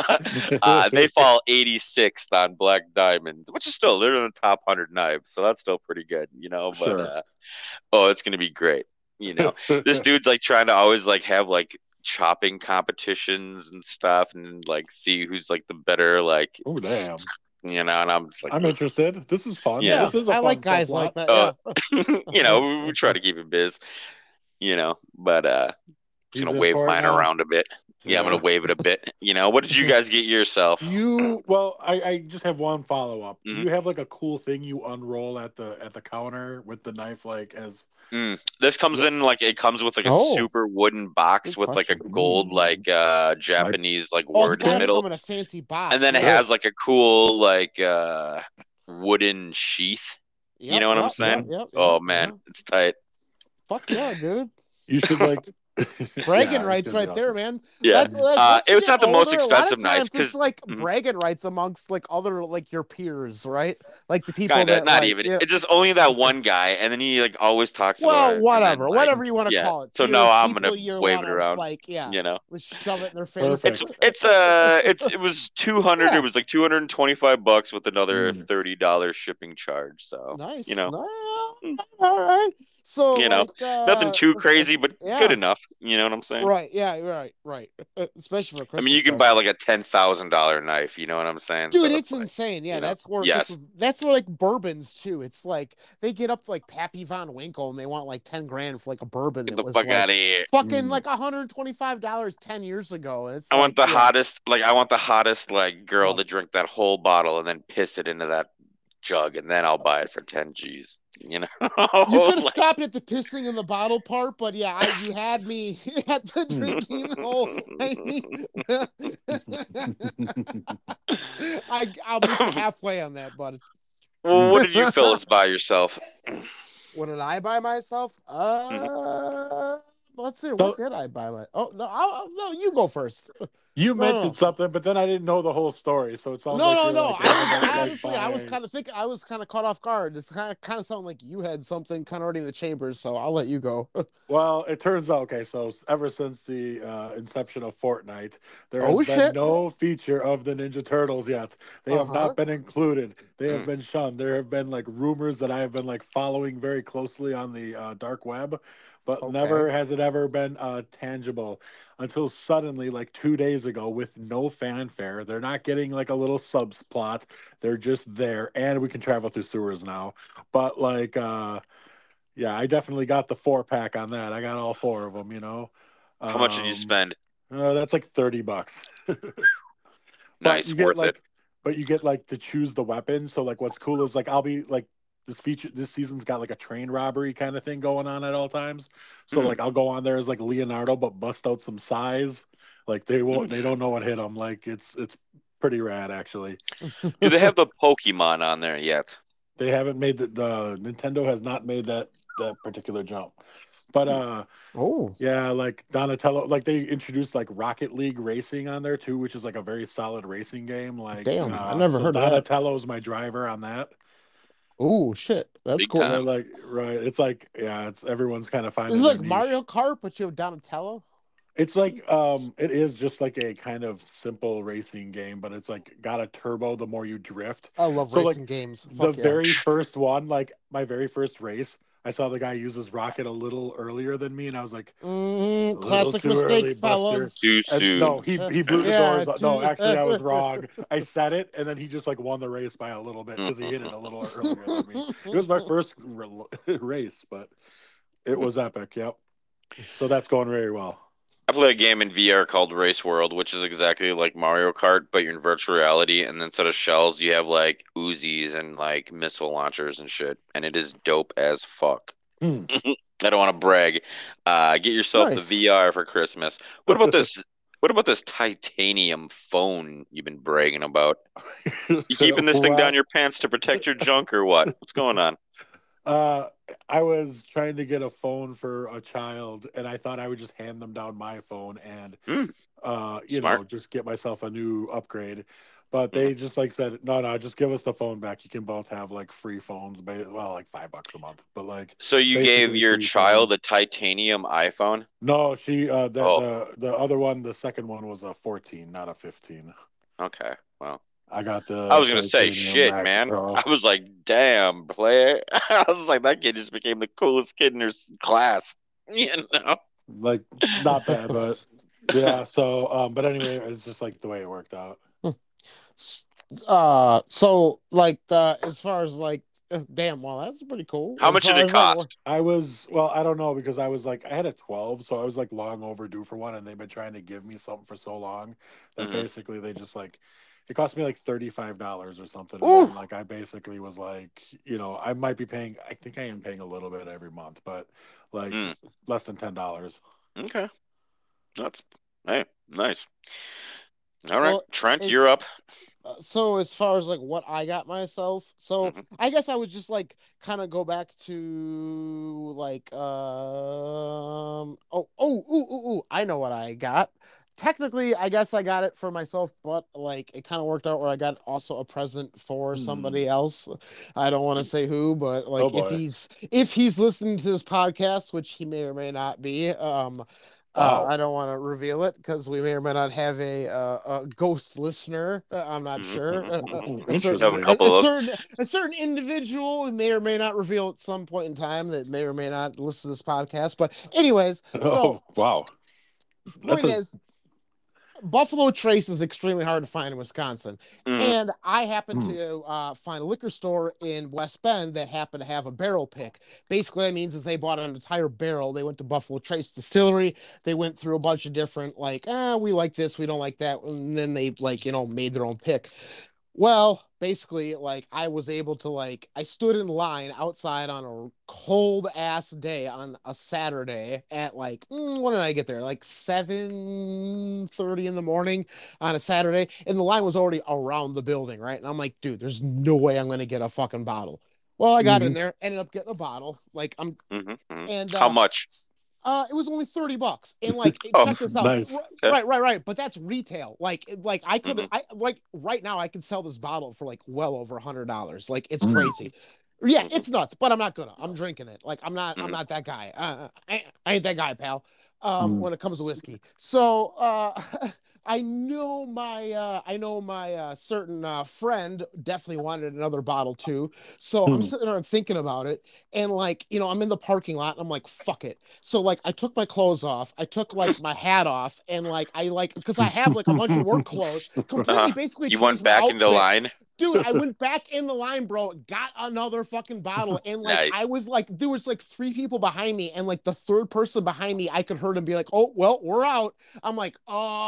uh, they fall eighty-sixth on Black Diamonds, which is still they're in the top one hundred knives, so that's still pretty good. You know, but Sure. uh, oh, it's gonna be great. You know, this dude's like trying to always like have like chopping competitions and stuff, and like see who's like the better like. Oh damn! You know, and I'm just like, I'm interested. This is fun. Yeah. This is a I fun like guys subplot. like that. Uh, Yeah. you know, we, we try to keep it biz, you know, but uh He's just gonna in wave for it mine now. around a bit. Yeah, I'm gonna wave it a bit. You know, what did you guys get yourself? You well, I, I just have one follow up. Mhm. Do you have like a cool thing you unroll at the at the counter with the knife, like as Mm. This comes in like it comes with like a Oh. super wooden box Good with like a question. gold Mm. like uh Japanese like Oh, it's word in the gotta middle, come in a fancy box. and then it yeah. has like a cool like uh wooden sheath. Yep, you know what I'm yep, saying? Yep, yep, Oh yep, man, yep. it's tight. Fuck yeah, dude. you should like Bragging Yeah, it's rights gonna be right there, awesome. man. Yeah, That's like Uh, once it you was get not the most older, a lot of expensive knife, times 'cause- it's like Mhm. bragging rights amongst like other like your peers, right? Like the people Kinda, that not like, even. yeah. It's just only that one guy, and then he like always talks about it. Well, and whatever, then, like, whatever you want to yeah. call it. So Peers, now I'm people gonna you wave it wanna, around. like, yeah, You know, let's shove it in their face. Perfect. it's it's uh it's it was two hundred. Yeah. It was like two hundred and twenty five bucks with another Mm. thirty dollars shipping charge. So Nice, you know, no, all right. So You know, like, uh, nothing too crazy, but yeah. good enough. You know what I'm saying? Right. Yeah. Right. Right. Uh, Especially for a I Christmas mean, you can present. buy like a ten thousand dollar knife. You know what I'm saying? Dude, So it's like, insane. Yeah, you know, that's where it yes. gets with, that's where like bourbons too. It's like they get up to like Pappy Von Winkle and they want like ten grand for like a bourbon Get that the was fuck like out of here. fucking Mm. like one hundred twenty-five dollars ten years ago. And it's I want like, the yeah. hottest, like I want the hottest like girl to Plus- drink that whole bottle and then piss it into that jug, and then I'll buy it for ten G's. You know, You could have Like, stopped at the pissing in the bottle part, but yeah, I, you had me at the drinking the whole. I mean, I I'll meet you halfway on that, bud. well, what did you fellas buy yourself? What did I buy myself? Uh, let's see. So- What did I buy my? Oh no, I'll, no, you go first. You No, mentioned no. something, but then I didn't know the whole story, so it sounds No, like no, you're no. like, I having was that, like, honestly, I was buying- kind of thinking, I was kind of caught off guard. It's kind of kind of sounded like you had something kind of already in the chambers, so I'll let you go. Well, it turns out, okay, so ever since the uh, inception of Fortnite, there Oh, has been shit. no feature of the Ninja Turtles yet. They have Uh-huh. not been included. They have Mm. been shunned. There have been like rumors that I have been like following very closely on the uh, dark web, but Okay. never has it ever been uh, tangible until suddenly, like two days ago, with no fanfare. They're not getting like a little subplot. They're just there, and we can travel through sewers now. But like, uh, yeah, I definitely got the four pack on that. I got all four of them. You know. How much did you Um, spend? Uh, that's like thirty bucks. Nice, you get worth like, it. but you get like to choose the weapon. So like, what's cool is like I'll be like this feature. This season's got like a train robbery kind of thing going on at all times. So Hmm. like I'll go on there as like Leonardo, but bust out some size. Like they won't. They don't know what hit them. Like it's it's pretty rad actually. Do they have the Pokemon on there yet? They haven't made the, the Nintendo has not made that that particular jump. But uh Oh, yeah, like Donatello, like they introduced like Rocket League Racing on there too, which is like a very solid racing game. Like, Damn, uh, I never so heard of that. Donatello's my driver on that. oh shit, that's Big cool. time. They're like, right? It's like, yeah, it's everyone's kind of finding. This is their like niche. Mario Kart, but you have Donatello. It's like, um, it is just like a kind of simple racing game, but it's like got a turbo the more you drift. I love So, like, racing games. The Fuck yeah. very first one, like my very first race, I saw the guy use his rocket a little earlier than me, and I was like, Mhm, little classic too mistake, early, Buster. fellas. Too And soon. no, he he blew the Yeah, doors. No, too- actually, I was wrong. I said it, and then he just like won the race by a little bit because he hit it a little earlier than me. It was my first r- race, but it was epic. Yep. So that's going very well. I play a game in V R called Race World, which is exactly like Mario Kart, but you're in virtual reality, and then instead of shells, you have like Uzis and like missile launchers and shit, and it is dope as fuck. Hmm. I don't want to brag. Uh, get yourself Nice. the V R for Christmas. What about this? What about this titanium phone you've been bragging about? You keeping this thing Well, down your pants to protect your junk or what? What's going on? Uh, I was trying to get a phone for a child, and I thought I would just hand them down my phone and, Hmm. uh, you Smart. know, just get myself a new upgrade. But they just like said, no, no, just give us the phone back. You can both have like free phones, ba- well, like five bucks a month. But like, So you gave Basically your free child phones. a titanium iPhone? no, she, uh, the, Oh. the the other one, the second one was a fourteen, not a fifteen. Okay, well. I got the. I was gonna say Titanium shit, Max man. Pro. I was like, damn, player. I was like, that kid just became the coolest kid in her s- class. You know? Like not bad, but yeah. So, um, but anyway, it's just like the way it worked out. S- Uh, so like the as far as like, uh, damn, well, that's pretty cool. How As much did far it as, like, cost? I was well, I don't know because I was like I had a twelve, so I was like long overdue for one, and they've been trying to give me something for so long that Mhm. basically they just like it cost me like thirty five dollars or something. Ooh. And then, like I basically was like, you know, I might be paying. I think I am paying a little bit every month, but like Mm. less than ten dollars. Okay. That's hey, nice. All right, Well, Trent, it's- you're up. Uh, so as far as like what I got myself, so Mhm. I guess I would just like kind of go back to like um oh oh ooh, ooh, ooh, I know what I got. Technically, I guess I got it for myself, but like it kind of worked out where I got also a present for Hmm. somebody else. I don't want to say who, but like Oh, if boy. he's if he's listening to this podcast, which he may or may not be, um Uh, Wow. I don't want to reveal it because we may or may not have a, uh, a ghost listener. Uh, I'm not sure. Uh, uh, a, certain, Have a a, couple a of- certain a certain individual may or may not reveal at some point in time that may or may not listen to this podcast. But anyways, so Oh, wow. point That's a- is, Buffalo Trace is extremely hard to find in Wisconsin. Mhm. And I happened Mm. to uh, find a liquor store in West Bend that happened to have a barrel pick. Basically, that means is they bought an entire barrel. They went to Buffalo Trace Distillery. They went through a bunch of different, like, ah, we like this, we don't like that. And then they, like, you know, made their own pick. Well, basically, like, I was able to, like, I stood in line outside on a cold ass day on a Saturday at, like, mm, when did I get there? Like seven thirty in the morning on a Saturday. And the line was already around the building, right? And I'm like, dude, there's no way I'm going to get a fucking bottle. Well, I got in there, ended up getting a bottle. Like, I'm, Mhm, mhm. and, How uh, much? uh, it was only thirty bucks. And like, Oh, check this out. nice. R- Okay. Right, right, right. But that's retail. Like, like I could, Mhm. I like right now I could sell this bottle for like well over a hundred dollars. Like, it's Mm. crazy. Yeah, Mhm. it's nuts. But I'm not gonna. I'm drinking it. Like, I'm not. I'm Mhm. not that guy. Uh, I, I ain't that guy, pal. Um, Mm. when it comes to whiskey. So, uh, I know my, uh, I know my uh, certain uh, friend definitely wanted another bottle too. So I'm Hmm. sitting there and thinking about it, and like, you know, I'm in the parking lot, and I'm like, fuck it. So like, I took my clothes off, I took like my hat off, and like, I like, because I have like a bunch of work clothes, completely Uh-huh. basically. You changed went my back into outfit. line. Dude, I went back in the line, bro, got another fucking bottle. And like, Nice. I was like, there was like three people behind me. And like the third person behind me, I could hear him be like, oh, well, we're out. I'm like,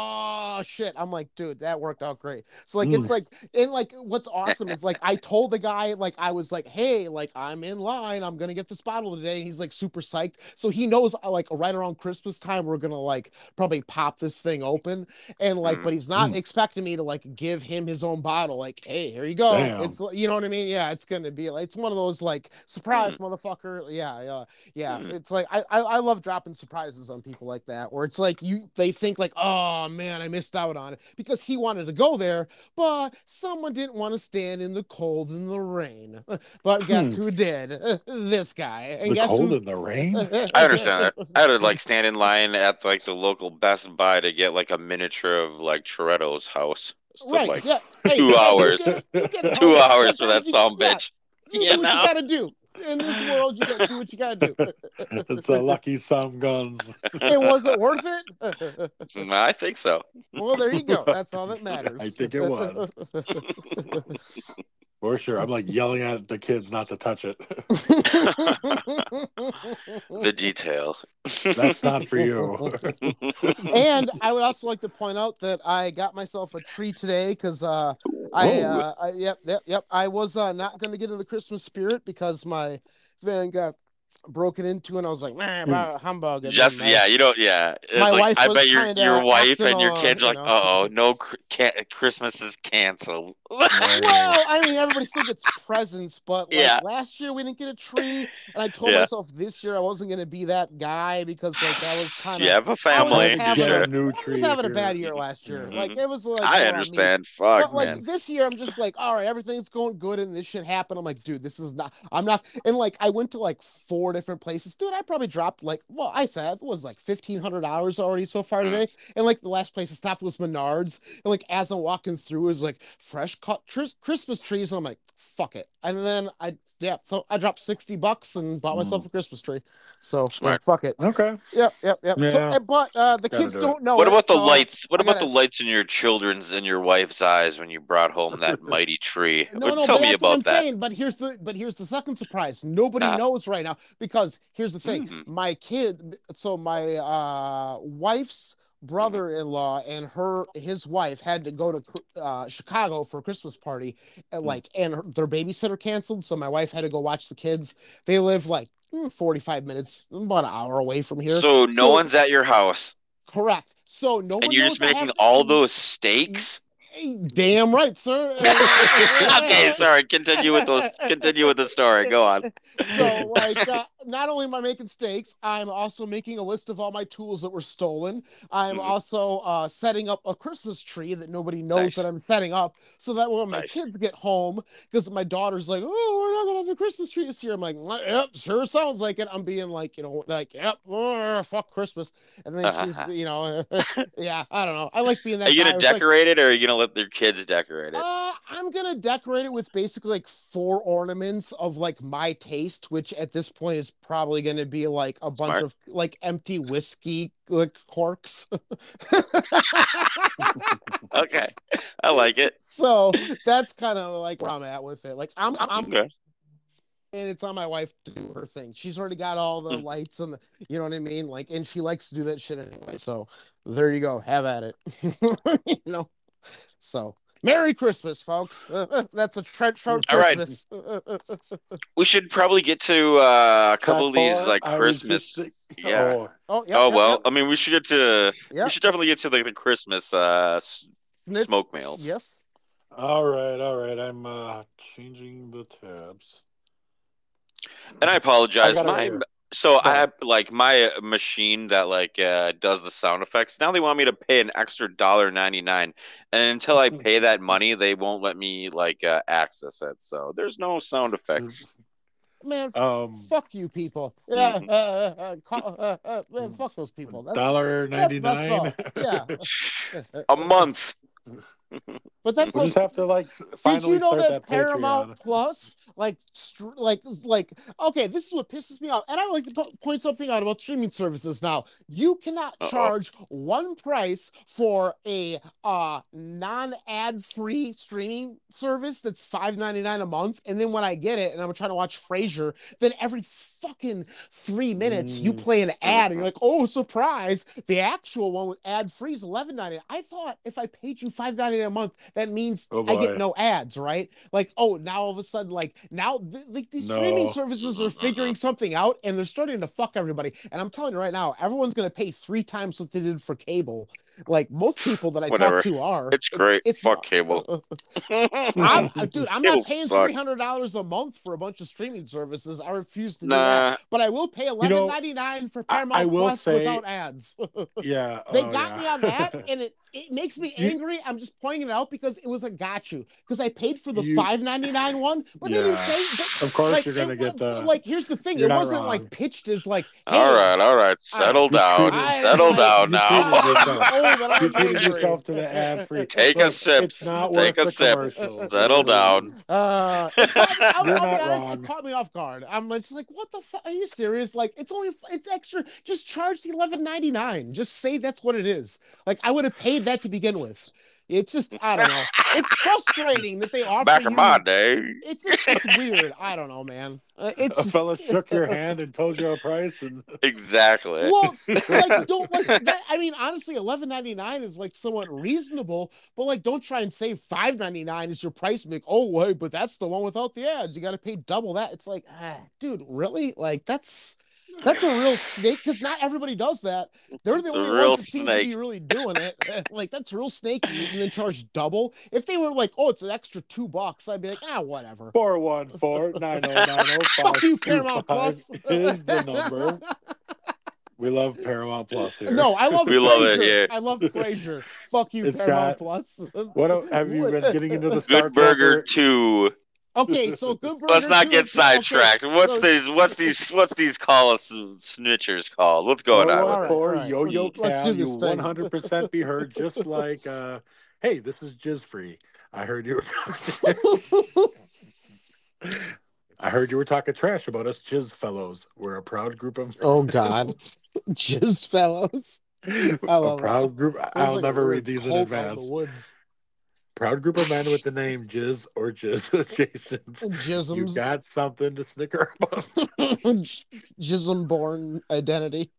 oh, shit. I'm like, dude, that worked out great. So like, it's Mm. like, and like, what's awesome is like, I told the guy, like, I was like, hey, like, I'm in line. I'm going to get this bottle today. And he's like super psyched. So he knows uh, like right around Christmas time, we're going to like probably pop this thing open. And like, Mm. but he's not Mm. expecting me to like give him his own bottle. Like, hey, here you go. Damn. It's, you know what I mean? Yeah, it's gonna be like, it's one of those like surprise motherfucker. Yeah, yeah, yeah. Mm. It's like I, I I love dropping surprises on people like that, where it's like you they think like, oh man, I missed out on it because he wanted to go there, but someone didn't want to stand in the cold and the rain. But guess Hmm. who did? This guy. And The guess cold who? and the rain? I understand that. I had to like stand in line at like the local Best Buy to get like a miniature of like Toretto's house. Stuff Right. like Yeah. Hey, two hey, hours. You get it, you get it. two Oh, hours for that sometimes you- some yeah, bitch. You Yeah, do what now. you gotta do. In this world, you gotta do what you gotta do. It's a lucky some guns. And was it worth it? Mm, I think so. Well, there you go. That's all that matters. I think it was. For sure. I'm like yelling at the kids not to touch it. The detail. That's not for you. And I would also like to point out that I got myself a tree today because uh, I, Whoa. uh, I, yep, yep, yep. I was uh, not going to get in the Christmas spirit because my van got broken into, and I was like, man, Hmm. about humbug. And Just then my- yeah, you don't yeah. It's my like, wife I was bet your kinda your wife and your acting kids are on, like, you uh know. oh, no, cr- can't, Christmas is canceled. Well, I mean, everybody still gets presents, but like Yeah. last year we didn't get a tree, and I told Yeah. myself this year I wasn't going to be that guy because like that was kind of. You have a I was family. just having Get a- a new I tree. was if having a you're- bad year last year. Mhm. Like it was like I more on me. understand. Fuck, But like man. this year, I'm just like, all right, everything's going good, and this shit happened. I'm like, dude, this is not. I'm not. And like, I went to like four different places, dude. I probably dropped like, well, I said it was like fifteen hundred dollars already so far Mm. today. And like the last place I stopped was Menards, and like as I'm walking through, is like fresh cut tr- Christmas trees, and I'm like, fuck it. And then I, yeah, so I dropped sixty bucks and bought myself a Christmas tree. So yeah, Smart. fuck it. Okay. Yep, yep, yep. So, Yeah. uh, but uh, the Gotta kids do it. don't know. What it, about the so lights? What I about gotta- the lights in your children's and your wife's eyes when you brought home that mighty tree? No, no, Tell but me that's what about I'm that. saying. But here's the but here's the second surprise. Nobody Uh-huh. knows right now because here's the thing. Mhm. My kid, so my uh wife's brother-in-law and her his wife had to go to uh Chicago for a Christmas party, and like and her, their babysitter canceled, so my wife had to go watch the kids. They live like mm, forty-five minutes, about an hour away from here. So no one's at your house, correct. So no one and you're knows just I making have- all those steaks. Damn right, sir. Okay, sorry. Continue with the continue with the story. Go on. So, like, uh, not only am I making steaks, I'm also making a list of all my tools that were stolen. I'm Mhm. also uh, setting up a Christmas tree that nobody knows Nice. that I'm setting up, so that when my Nice. kids get home, because my daughter's like, "Oh, we're not gonna have the Christmas tree this year," I'm like, "Yep, sure sounds like it." I'm being like, you know, like, "Yep, uh, fuck Christmas," and then she's, you know, yeah, I don't know. I like being that Are you guy gonna who's like, decorate it, or are you gonna let your kids decorate it? uh, I'm gonna decorate it with basically like four ornaments of like my taste, which at this point is probably gonna be like a bunch Smart. of like empty whiskey like corks. Okay, I like it. So that's kind of like where I'm at with it. Like I'm, I'm, Okay. and it's on my wife to do her thing. She's already got all the Hmm. lights and the, you know what I mean. Like, and she likes to do that shit anyway. So there you go. Have at it. You know. So Merry Christmas, folks. That's a Trent Trout All right. Christmas. We should probably get to uh, a couple of Track these four, like I was Christmas. just think- Yeah. Oh, Oh, yep, oh yep, well, yep. I mean, we should get to. Yep. We should definitely get to like the Christmas uh, s- Snit- smoke meals. Yes. all right, all right. I'm uh, changing the tabs. And I apologize. got it right My here. so Go I ahead. have like my machine that like uh, does the sound effects. Now they want me to pay an extra dollar ninety nine, and until I pay that money, they won't let me like uh, access it. So there's no sound effects. Man, f- Um, fuck you people. Yeah, Mhm. uh, uh, uh, call, uh, uh, man, fuck those people. That's Dollar that's ninety messed nine. up. Yeah. A month. But that's We'll how. just have to like Did finally you know start that, that Paramount Patreon. Plus, like, str- like, like, okay, this is what pisses me off, and I like to po- point something out about streaming services. Now, you cannot Uh-oh. charge one price for a uh non-ad free streaming service that's five ninety-nine a month, and then when I get it and I'm trying to watch Frasier, then every fucking three minutes you Mm. play an ad, and you're like, oh, surprise! The actual one with ad free is eleven ninety-nine. I thought if I paid you five ninety-nine a month, that means Oh I get boy. no ads, right? Like, oh, now all of a sudden, like now, th- like these streaming No. services are figuring something out, and they're starting to fuck everybody. And I'm telling you right now, everyone's gonna pay three times what they did for cable. Like most people that I Whatever. talk to are. It's great. It's Fuck cable. I'm, dude, I'm Cable not paying sucks. three hundred dollars a month for a bunch of streaming services. I refuse to do Nah. that. But I will pay eleven ninety-nine for I- Paramount I will Plus say- without ads. Yeah. They oh, got yeah. me on that, and it, it makes me You- angry. I'm just pointing it out because it was a got you. Because I paid for the You- five ninety-nine one, but they didn't Yeah. say. But, Of course, like, you're gonna it, get the. like here's the thing. you're It not wasn't wrong. like pitched as like, hey, All right, all right. I- Settle You down. treated- I- Settle I- down you now. treated yourself. oh, that You I'm treated angry. yourself to the ad free. Take a Look, sip. It's not Take worth a the sip. commercials. Settle down. Uh, it caught me, I'll, You're I'll be not honest, wrong. it caught me off guard. I'm just like, what the fuck? Are you serious? Like, it's only, it's extra. Just charge the eleven ninety-nine. Just say that's what it is. Like, I would have paid that to begin with. It's just, I don't know. It's frustrating that they offer Back you. in my day. It's just, it's weird. I don't know, man. Uh, A it's fella shook your hand and told you a price, and Exactly. well, s- like don't like that. I mean, honestly, eleven ninety-nine is like somewhat reasonable, but like don't try and say five ninety-nine is your price. Make oh wait, but that's the one without the ads. You got to pay double that. It's like, ah, dude, really? Like that's that's a real snake because not everybody does that. They're the It's a only real ones that seem to snake. be really doing it. Like that's real snaky, and then charge double. If they were like, oh, it's an extra two bucks, I'd be like, ah, whatever. four one four nine oh nine oh Fuck five you, two Paramount five Plus. is the number. We love Paramount Plus here. No, I love We Frasier. love it here. I love Frasier. Fuck you, It's Paramount got- Plus. What el- have you been getting into the Star Good Burger Trek? two. Okay, so Good Burger. Let's not too, get okay, sidetracked. What's so- these? What's these? What's these call us snitchers called? What's going on? All with right, it? Four all right. Yo Yo Let's- let's Cal, do this you thing. one hundred percent be heard just like, uh, hey, this is Jizz Free. I heard you were I heard you were talking trash about us Jizz fellows. We're a proud group of Oh God, Jizz fellows. I love a proud group. Sounds I'll like never a read these in cult out advance. the woods. Proud group of men with the name Jizz or Jizz adjacent. You Jisms. got something to snicker about. Jism born identity.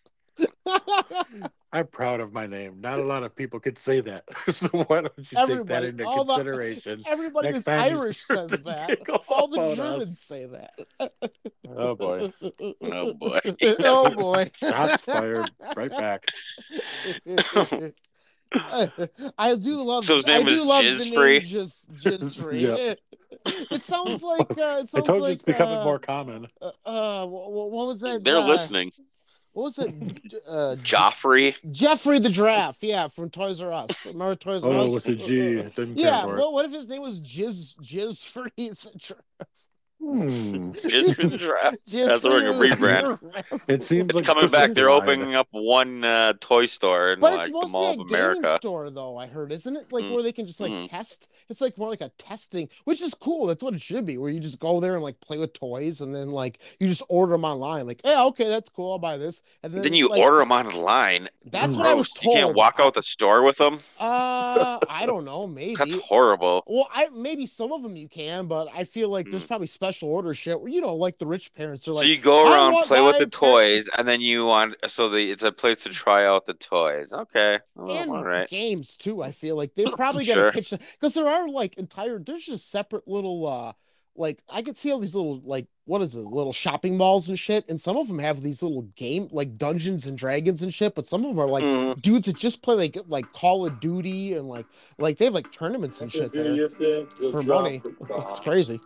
I'm proud of my name. Not a lot of people could say that. So why don't you take that Everybody, into all the- consideration? Everybody Next that's time you Irish start says to that. giggle All the about us. Germans say that. Oh boy. Oh boy. Oh boy. Shots fired. Right back. I, I do love. So his I name do is love the Jizz name Free? Jizz Jizz Free. Yeah. It sounds like. Uh, it I sounds told you like. it's becoming Uh, more common. uh, uh, what, what was that? They're Uh, listening. what was it? Uh, J- Joffrey. Jeffrey the Giraffe. Yeah, from Toys R Us. Remember Toys R Oh, Us? with a G. Didn't care Yeah. for it. What, what if his name was Jizz Jizz Free? It's a giraffe. Hmm. Jizz Free the Giraffe. Jizz That's like a Free the rebrand. Giraffe. It seems It's like coming back. They're simplified. opening up one uh, toy store in But it's like the mostly Mall a of gaming America. store, though. I heard, isn't it? Like Mm. where they can just like Mm. test. It's like more like a testing, which is cool. That's what it should be. Where you just go there and like play with toys, and then like you just order them online. Like, yeah, okay, that's cool. I'll buy this. And then, Then you like, order them online. That's Mm. what I was Gross. told. You can't walk out the store with them. Uh, I don't know. Maybe. That's horrible. Well, I maybe some of them you can, but I feel like there's Mm. probably special order shit where you know, like the rich parents are So like, you go "I around, want play with my the par-" toys, and then you want so the it's a place to try out the toys. Okay, oh, and all right. games too. I feel like they're probably gonna Sure. pitch because there are like entire. There's just separate little uh like I could see all these little like what is it little shopping malls and shit, and some of them have these little game like Dungeons and Dragons and shit, but some of them are like Mm. dudes that just play like like Call of Duty and like like they have like tournaments and shit there for money. It's crazy.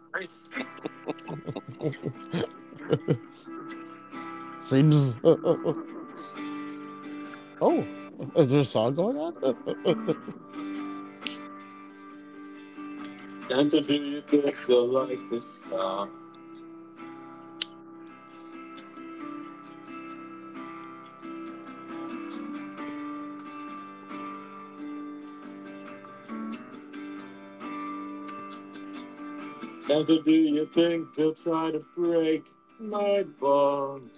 Seems. Uh, uh, uh. Oh, is there a song going on? Santa, do you think you'll like this song? Santa, do you think they'll try to break my bones?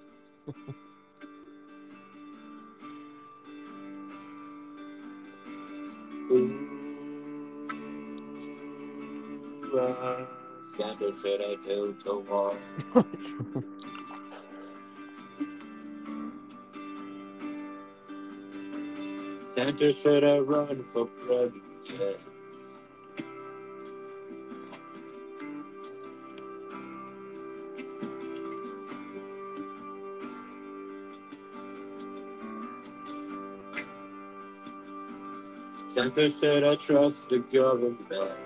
Ooh, uh, Santa said I do to walk. Santa said I run for president. Santa said I trust the government.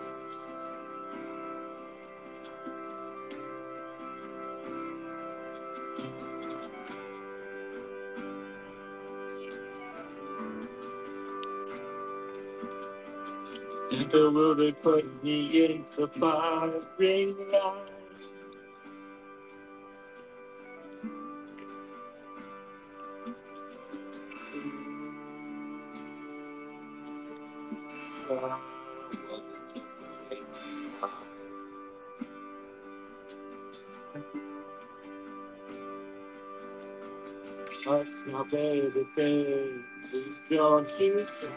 Santa, will they put me in the firing line? Uh, was it just a waste of time? Hush now, baby, baby, please don't you cry.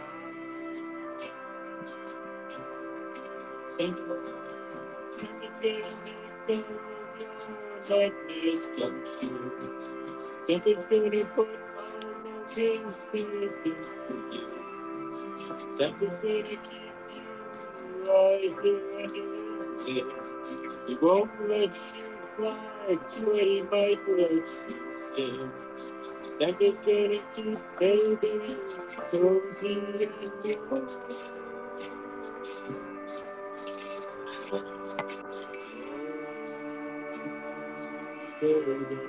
Santa, Santa, baby, baby, let this come true. Santa's gonna put all the things perfect for you. Santa's gonna keep you right here under his wing. He won't let you fly, but he might let you sing. Santa's gonna keep baby cozy in your heart. Baby.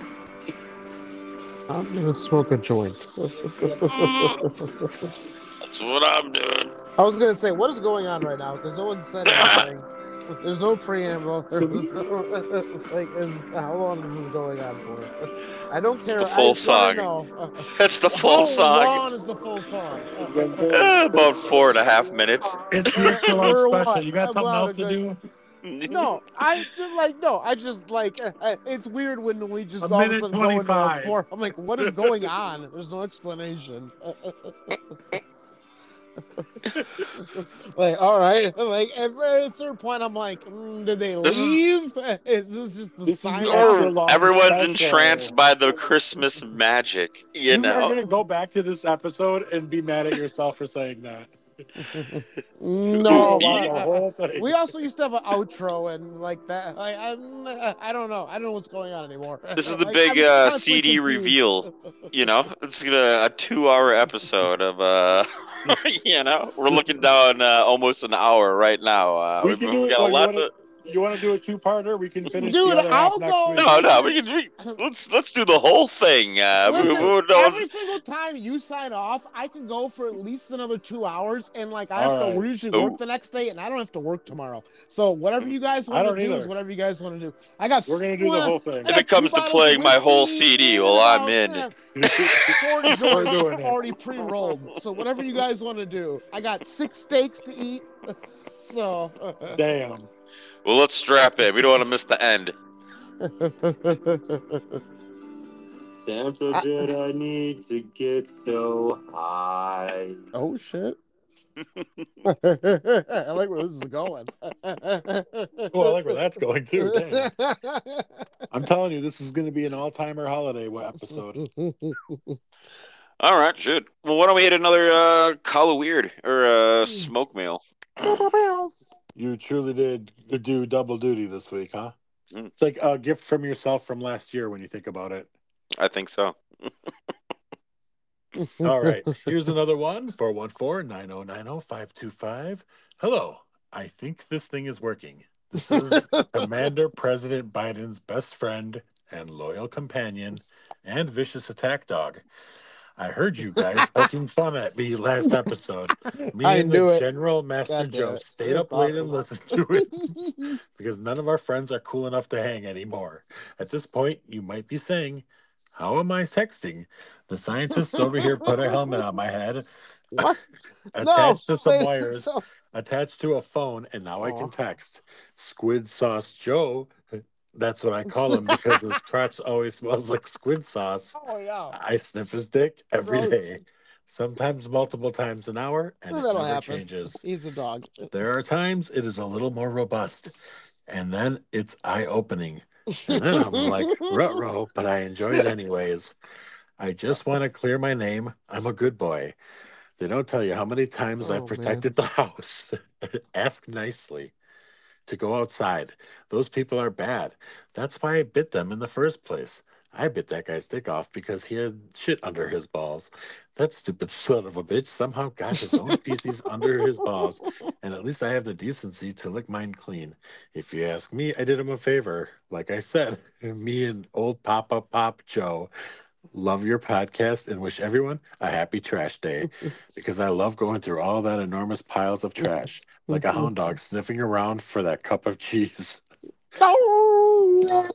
I'm gonna smoke a joint. That's what I'm doing. I was gonna say, what is going on right now? Because no one said anything. There's no preamble. There's no, like, is, how long is this going on for? I don't care. The I full just want to song. know. Uh, That's the full how song. long is the full song? Uh, Eh, about four and a half minutes. It's the extra long For special. what? You got something About else a to good- do? No, I just like no. I just like uh, uh, it's weird when we just A all of a minute sudden go into a twenty-five. four. I'm like, what is going on? There's no explanation. Like, all right, like at a certain point, I'm like, mm, did they This is- leave? Is this just the This is sign the off? extra long Everyone's special. entranced by the Christmas magic, you You are know. gonna go back to this episode and be mad at yourself for saying that. No, About uh, the uh, whole thing. we also used to have an outro and like that. Like, I'm, I don't know. I don't know what's going on anymore. This is the Like, big I'm uh, constantly C D confused. reveal. You know, it's gonna a two-hour episode of uh, you know, we're looking down uh, almost an hour right now. Uh, we we've, can we've do it. got Oh, a you lot want to? to. You want to do a two-parter? We can finish Dude, the other I'll half next go- week. No, no, we Listen. can we, let's let's do the whole thing. Uh, we- Listen, we- we don't- every single time you sign off, I can go for at least another two hours, and like I have All to right. usually Ooh. work the next day, and I don't have to work tomorrow. So whatever you guys I want to don't do either. is whatever you guys want to do. I got We're gonna do the well, whole thing. I If got it comes two to bottles playing of my whole whiskey C D and while I'm about, in. eh, four We're joints doing it. already pre-rolled. So whatever you guys want to do, I got six steaks to eat. So. Damn. Well, let's strap in. We don't want to miss the end. Santa I- did I need to get so high? Oh shit. I like where this is going. Oh, I like where that's going too. Damn. I'm telling you, this is going to be an all-timer holiday episode. All right, shit. Well, why don't we hit another uh, Call of Weird or uh, Smoke Mail? You truly did do double duty this week, huh? Mm. It's like a gift from yourself from last year when you think about it. I think so. All right. Here's another one. four one four, nine oh nine oh, five two five. Hello. I think this thing is working. This is Commander President Biden's best friend and loyal companion and vicious attack dog. I heard you guys poking fun at me last episode. Me I and knew the it. General Master God damn Joe it. stayed That's up late awesome. and listened to it because none of our friends are cool enough to hang anymore. At this point, you might be saying, how am I texting? The scientists over here put a helmet on my head, What? attached no, to some say- wires, so- attached to a phone, and now I Aw. can text. Squid Sauce Joe, that's what I call him because his crotch always smells like squid sauce. Oh yeah. I sniff his dick every Gross. day, sometimes multiple times an hour, and Well, it that'll never happen. changes. He's a dog. There are times it is a little more robust, and then it's eye-opening. And then I'm like, ruh-roh, but I enjoy it anyways. I just want to clear my name. I'm a good boy. They don't tell you how many times Oh, I've protected the house. Ask nicely. To go outside. Those people are bad. That's why I bit them in the first place. I bit that guy's dick off because he had shit under his balls. That stupid son of a bitch somehow got his own feces under his balls, and at least I have the decency to lick mine clean. If you ask me, I did him a favor. Like I said, me and old Papa Pop Joe love your podcast and wish everyone a happy trash day because I love going through all that enormous piles of trash like a hound dog sniffing around for that cup of cheese. Oh!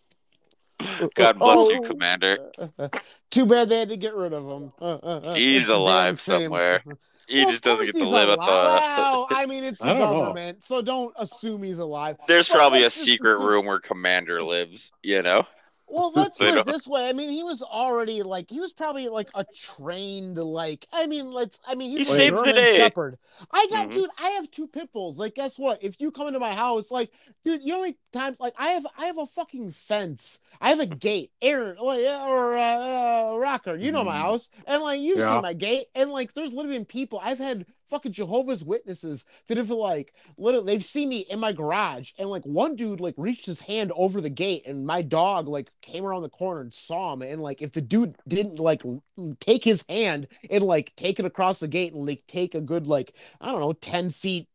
God bless you, Oh. Commander. Too bad they had to get rid of him. Uh, uh, uh, He's it's a damn alive shame. somewhere. He Well, just of doesn't course get to he's live at alive. the. Well, I mean, it's the I don't know. government, so don't assume he's alive. There's But probably a let's just secret assume- room where Commander lives. You know. Well, let's They put it don't- this way. I mean, he was already like he was probably like a trained like. I mean, let's. I mean, he's He a saved German the day. Shepherd. I got, Mhm. dude. I have two pit bulls. Like, guess what? If you come into my house, like, dude, you know how many times like I have, I have a fucking fence. I have a gate. Aaron, like, uh, or uh, uh, Rocker, you know my Mhm. house, and like you've Yeah. seen my gate, and like there's literally been people. I've had fucking Jehovah's Witnesses that have like literally they've seen me in my garage, and like one dude like reached his hand over the gate, and my dog like came around the corner and saw him, and like if the dude didn't like take his hand and like take it across the gate and like take a good like I don't know ten feet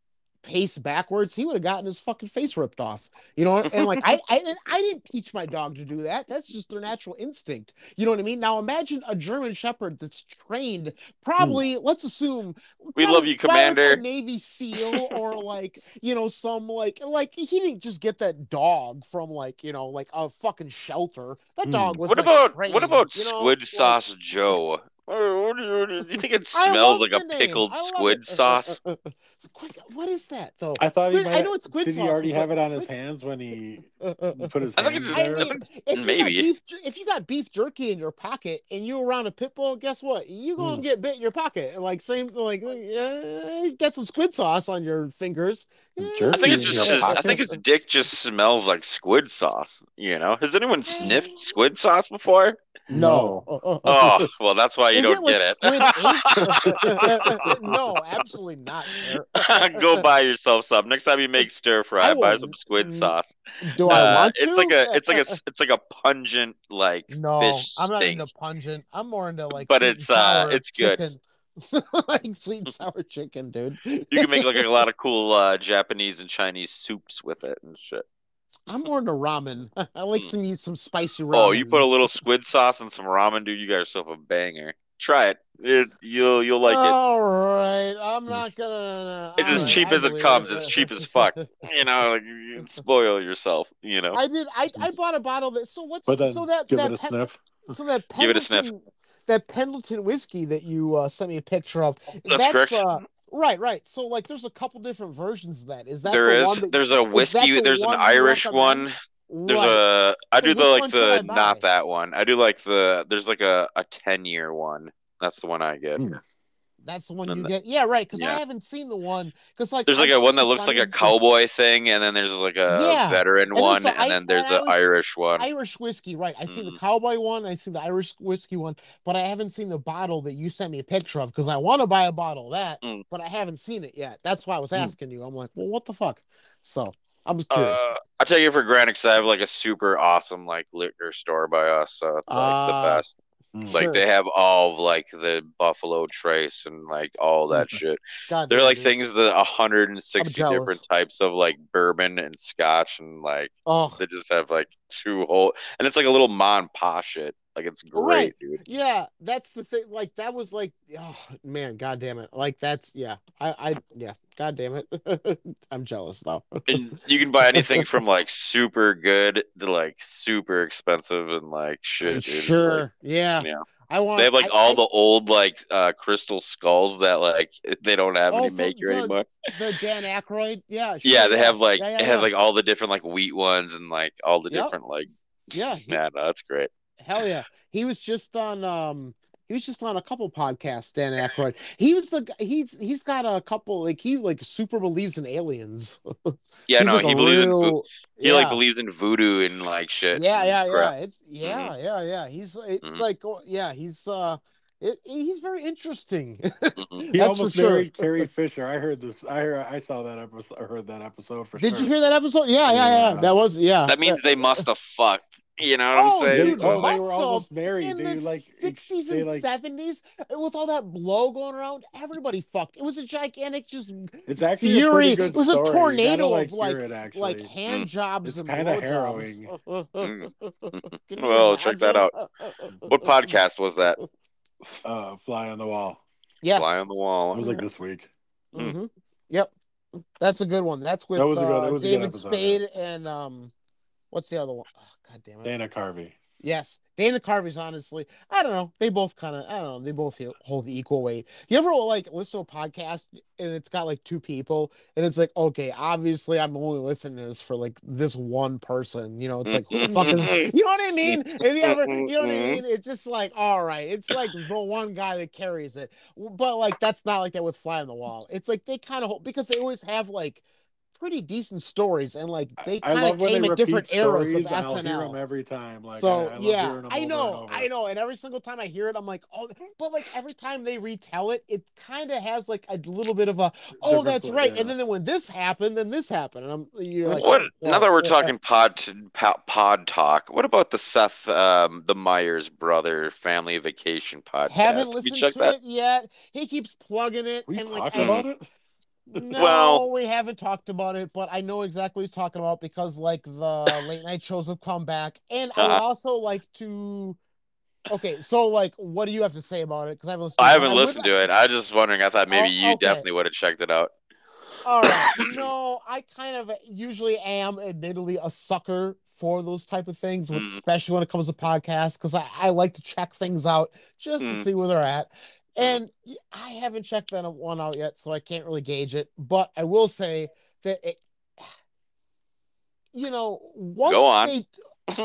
pace backwards, he would have gotten his fucking face ripped off. You know, and like I, I didn't, I didn't teach my dog to do that. That's just their natural instinct. You know what I mean? Now imagine a German Shepherd that's trained, probably. Let's assume We probably love you, by, like, Commander. a Navy SEAL or like you know some like like he didn't just get that dog from like you know like a fucking shelter. That Hmm. dog was What like about trained, what about you know, Squid like- Sauce Joe? What do you, what do you- do you think it I smells love like a the name. pickled I love squid it. sauce? Squid- What is that though? I thought Squid, he might. I know it's squid did sauce. he already but have it on his squid- hands when he put his I think hands it's- I there? mean, if you Maybe. got beef, jer- if you got beef jerky in your pocket and you around a pit bull, guess what? You gonna Mm. get bit in your pocket. Like same, like yeah, get some squid sauce on your fingers. Yeah. I Jerky think it's in just your his, I pocket? think his dick just smells like squid sauce. You know, has anyone sniffed squid sauce before? No. Oh, well, that's why you Is don't it like get Squid it. Ink? No, absolutely not, sir. Go buy yourself some next time you make stir I fry. Buy will- some squid mm, sauce. Do I Uh, want to? it's like a, it's like a, it's like a pungent like No, fish I'm not stink. into pungent. I'm more into like But sweet it's, and uh, sour it's good. chicken. Like sweet and sour chicken, dude. You can make like a lot of cool uh, Japanese and Chinese soups with it and shit. I'm more into ramen. I like Mm. some some spicy ramen. Oh, you put a little squid sauce and some ramen, dude. You got yourself a banger. Try it. It you'll you'll like it. All right, I'm not gonna. It's all as right, cheap I as it believe comes. It's cheap as fuck. You know, like, you can spoil yourself. You know. I did. I, I bought a bottle that. So what's But then so that give that it a Pen- sniff. so that Give it a sniff. Pendleton that Pendleton whiskey that you uh, sent me a picture of. That's correct. uh right, right. So like, there's a couple different versions of that. Is that There the is. one that There's a that whiskey. the There's an one you Irish recommend? one. There's right. a. I So do the which like one should I the not buy? that one. I do like the. There's like a a ten year one. That's the one I get. Mm. That's the one And you the- get. Yeah, right. Because I yeah. haven't seen the one. Because like There's like I've a one seen that it looks like a done for- cowboy thing, and then there's like a Yeah. veteran And there's one, the and then I- there's and I the always- Irish one. Irish whiskey, right? I see the Mhm. cowboy one, I see the Irish whiskey one, but I haven't seen the bottle that you sent me a picture of because I want to buy a bottle of that, Mm. but I haven't seen it yet. That's why I was Mm. asking you. I'm like, well, what the fuck? So I'm just curious. Uh, I take it for granted because I have like a super awesome like liquor store by us, so it's like Ah, the best. Mm. Like sure. they have all of, like the Buffalo Trace and like all that shit. God They're damn, like dude. things that one hundred sixty jealous. different types of like bourbon and scotch and like Oh, they just have like two whole and it's like a little mon pa shit. Like it's great, Right. dude. yeah, that's the thing. Like that was like, oh man, god damn it. Like that's yeah. I I yeah. God damn it. I'm jealous though. And you can buy anything from like super good to like super expensive and like shit. Dude. Sure. Like, yeah. yeah. I want. They have like I- all I- the old like uh crystal skulls that like they don't have Oh, any from maker the- anymore. the Dan Aykroyd. Yeah. Sure, Yeah, they have like yeah, yeah, they have yeah. like all the different like wheat ones and like all the Yep. different like Yeah, he- yeah, no, that's great. Hell yeah. He was just on um he was just on a couple podcasts, Dan Aykroyd. He was the g- he's he's got a couple like he like super believes in aliens. Yeah, He's no, like he a believes in vo- real- he like yeah. believes in voodoo and like shit. Yeah, and yeah, yeah. crap. It's yeah, yeah, yeah. He's it's Mhm. like oh, yeah, he's uh it, he's very interesting. Mhm. He That's almost for sure. married Carrie Fisher. I heard this. I heard. I saw that episode. I heard that episode for Did sure. you hear that episode? Yeah, yeah, yeah. Yeah. That was yeah. That means Uh, they must have fucked. You know what Oh, I'm saying? dude, They, oh, they must were have almost married. in They the like sixties they, and like, seventies with all that blow going around, everybody fucked. It was a gigantic just It's actually a fury. pretty good It was a story. You gotta, tornado like, of like hear it, actually. like hand Mm. jobs It's and kinda blowjobs. Can you Well, check that imagine? What podcast was that? uh, fly on the wall. Yes. Fly on the wall. It was like this week. hmm Yep. That's a good one. That's with That was a good- uh, it was a good David episode, Spade and um, what's the other one? Oh, God damn it. Dana Carvey. Yes, Dana Carvey's honestly, I don't know. They both kind of, I don't know. They both hold the equal weight. You ever like listen to a podcast and it's got like two people and it's like, okay, obviously I'm only listening to this for like this one person. You know, it's like, who the fuck is, you know what I mean? If you ever, you know what I mean? It's just like, all right, it's like the one guy that carries it. But like, that's not like that with Fly on the Wall. It's like they kind of hold, because they always have like pretty decent stories and like they I kind love of when came they at different repeat eras stories, of and I'll S N hear L. them every time. Like, So I, I love yeah, hearing them I over know, and over. I know, and every single time I hear it, I'm like, oh, but like every time they retell it, it kind of has like a little bit of a, oh, Different that's fl- right, yeah. and then when this happened, then this happened, and I'm, you're like, What? well, Now that we're yeah, talking pod pod, pod talk, what about the Seth um, the Myers brother family vacation podcast? haven't Have you listened checked to that? it yet. He keeps plugging it, We and like, talked I, about it. No, Well- we haven't talked about it, but I know exactly what he's talking about because like the late night shows have come back. And I would Uh-huh. also like to okay, so like what do you have to say about it? Because I haven't listened to I it. but haven't I would listened to it. I was just wondering. I thought maybe Oh, you okay. definitely would have checked it out. All right. No, I kind of usually am admittedly a sucker for those type of things, Mm. especially when it comes to podcasts, because I, I like to check things out just to Mm. see where they're at. And y- I haven't checked that one out yet, so I can't really gauge it. But I will say that it, you know, once Go on. they,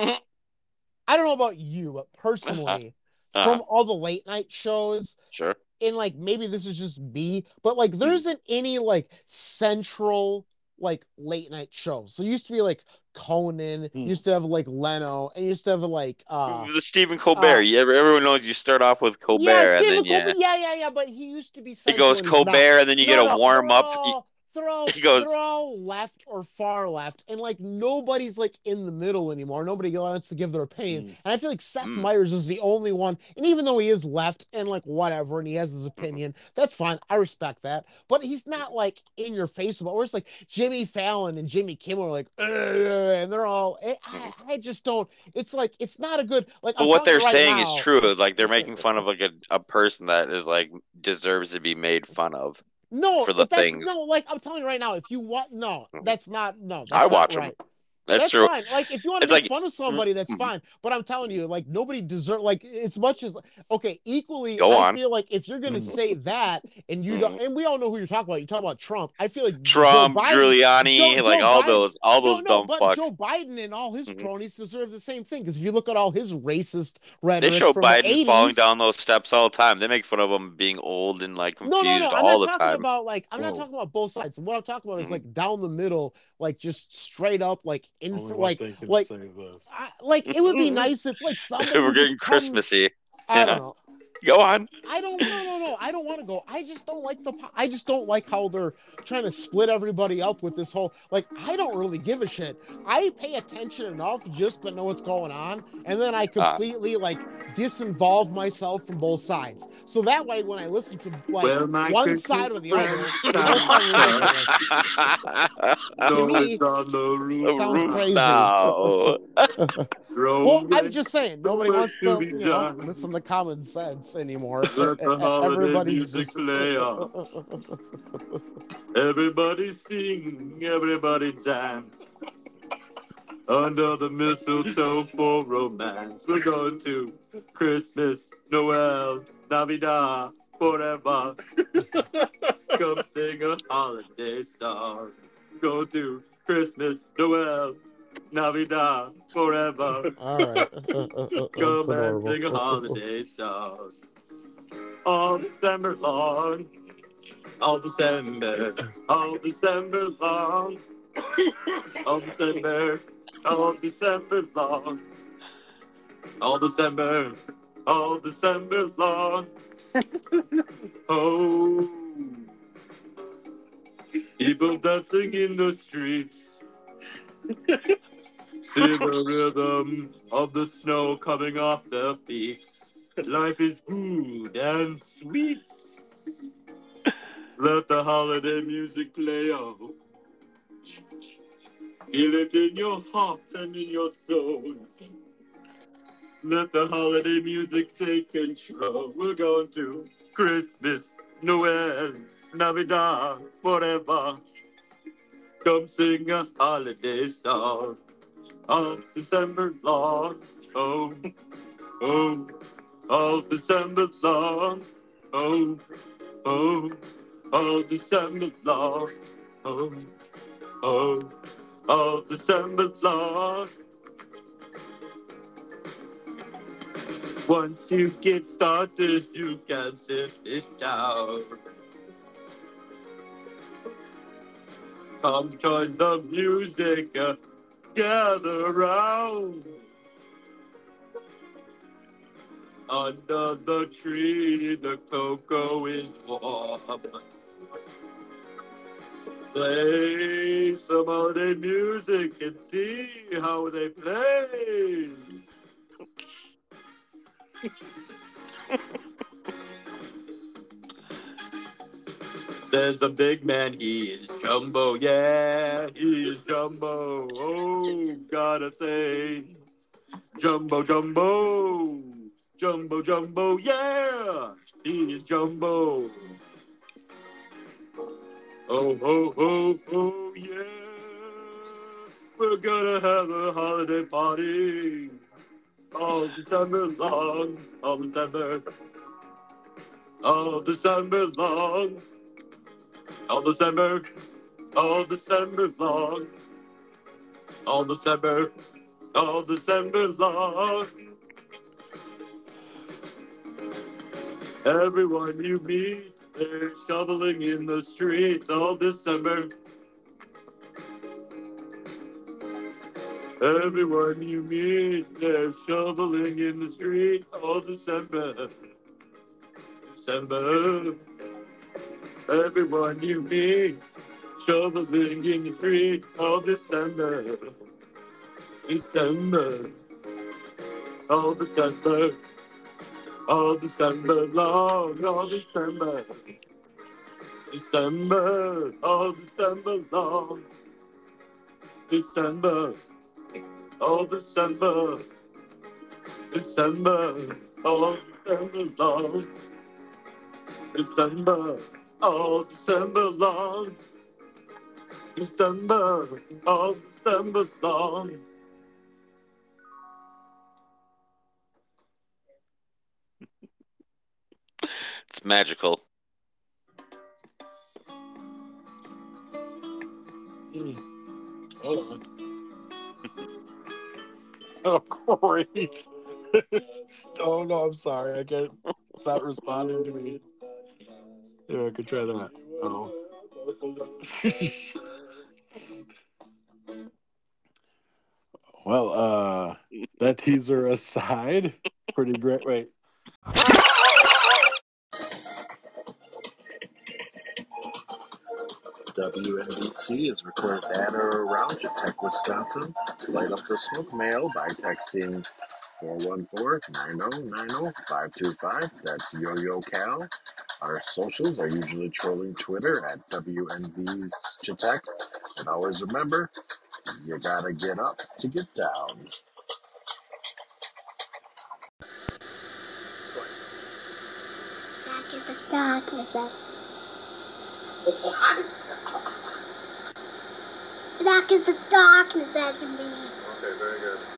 I don't know about you, but personally, Uh-huh. from all the late night shows, Sure. and like maybe this is just me, but like there isn't any like central like late night shows. So it used to be like Conan, Hmm. used to have like Leno, and used to have like uh the Stephen Colbert. uh, you ever, everyone knows you start off with Colbert, yeah, and Stephen then yeah, Colbert, yeah, yeah, yeah, but he used to be it central goes and he's not. Colbert, and then you No, get a no, warm they're up. all- They're all, He goes- they're all left or far left, and like nobody's like in the middle anymore. Nobody wants to give their opinion, Mm. and I feel like Seth Mm. Meyers is the only one. And even though he is left and like whatever, and he has his opinion, that's fine. I respect that, but he's not like in your face about. Where it's like Jimmy Fallon and Jimmy Kimmel are like, "Ugh," and they're all. I, I, I just don't. It's like it's not a good like. But I'm what telling you they're right saying now, is true. Like they're making fun of like a, a person that is like deserves to be made fun of. No, for the if that's things. no, like I'm telling you right now, if you want, no, that's not no. That's I not watch 'em. right. That's, That's true. fine. Like if you want to It's make like- fun of somebody, that's Mhm. fine. But I'm telling you, like nobody deserve like as much as okay. Equally, Go I on. feel like if you're gonna Mhm. say that and you don't, and we all know who you're talking about. You talk about Trump. I feel like Trump, Joe Biden, Giuliani, Joe- like Joe all Biden- those, all no, those no, dumb but fucks. Joe Biden and all his Mhm. cronies deserve the same thing. Because if you look at all his racist They rhetoric show from the Biden falling eighties, down those steps all the time. They make fun of him being old and like No, confused no, no. I'm all not the talking time. about like I'm not Whoa. talking about both sides. What I'm talking about is Mhm. like down the middle, like just straight up, like in Only one like thing can like save this. I, like it would be nice if like somebody We're would getting just come. Christmassy. I Yeah. don't know. Go on. I don't. No, no, no. I don't want to go. I just don't like the. po- I just don't like how they're trying to split everybody up with this whole. Like I don't really give a shit. I pay attention enough just to know what's going on, and then I completely like disinvolve myself from both sides. So that way, when I listen to like Well, my one Christmas side or the friend other, it does sound ridiculous. No, To me, it's on the roof. sounds Roof crazy. now. Well, I'm just saying, nobody Much wants to to, be you know, done. listen to common sense anymore. Let the holiday Everybody's music just. play on. Everybody sing, everybody dance. Under the mistletoe for romance. We're going to Christmas, Noel, Navidad, forever. Come sing a holiday song. Go to Christmas, Noel, Navidad, forever. All right. That's Come and sing a adorable. holiday song. All December long. All December. All December long. All December. All December long. All December. All December long. Oh. People dancing in the streets. See the rhythm of the snow coming off their feet. Life is good and sweet. Let the holiday music play on. Feel it in your heart and in your soul. Let the holiday music take control. We're going to Christmas, Noel, Navidad, forever. Come sing a holiday song. All December long, oh, oh, all December long, oh, oh, all December long, oh, oh, all December long. Once you get started, you can sit it down. Come join the music. Uh, Gather round under the tree, the cocoa is warm. Play some holiday music and see how they play. There's a big man, he is Jumbo, yeah, he is Jumbo. Oh, gotta say, Jumbo, Jumbo, Jumbo, Jumbo, yeah, he is Jumbo. Oh, oh, oh, oh, yeah, we're gonna have a holiday party all December long, all December, all December long, all December, all December long, all December, all December long. Everyone you meet, they're shoveling in the streets all December. Everyone you meet, they're shoveling in the street all December. December. Everyone you meet, shoveling in the street all December. December. All December. All December long, all December. December. All December long. December. All December. December. All December long. December. All December long. December. All December long. It's magical. Mm. Hold on. Oh, great. Oh, no, I'm sorry. I can't. It's not responding to me. Yeah, I could try that. Oh. Well, uh, that teaser aside, pretty great. Wait. W N B C is recorded at or around Tech, Wisconsin. Light up for smoke mail by texting four one four, nine zero nine zero, five two five. That's Yo-Yo Cal. Our socials are usually trolling Twitter at W N B's Tech. And always remember, you gotta get up to get down. Dark is the darkness that Dark is the darkness that can be. Okay, very good.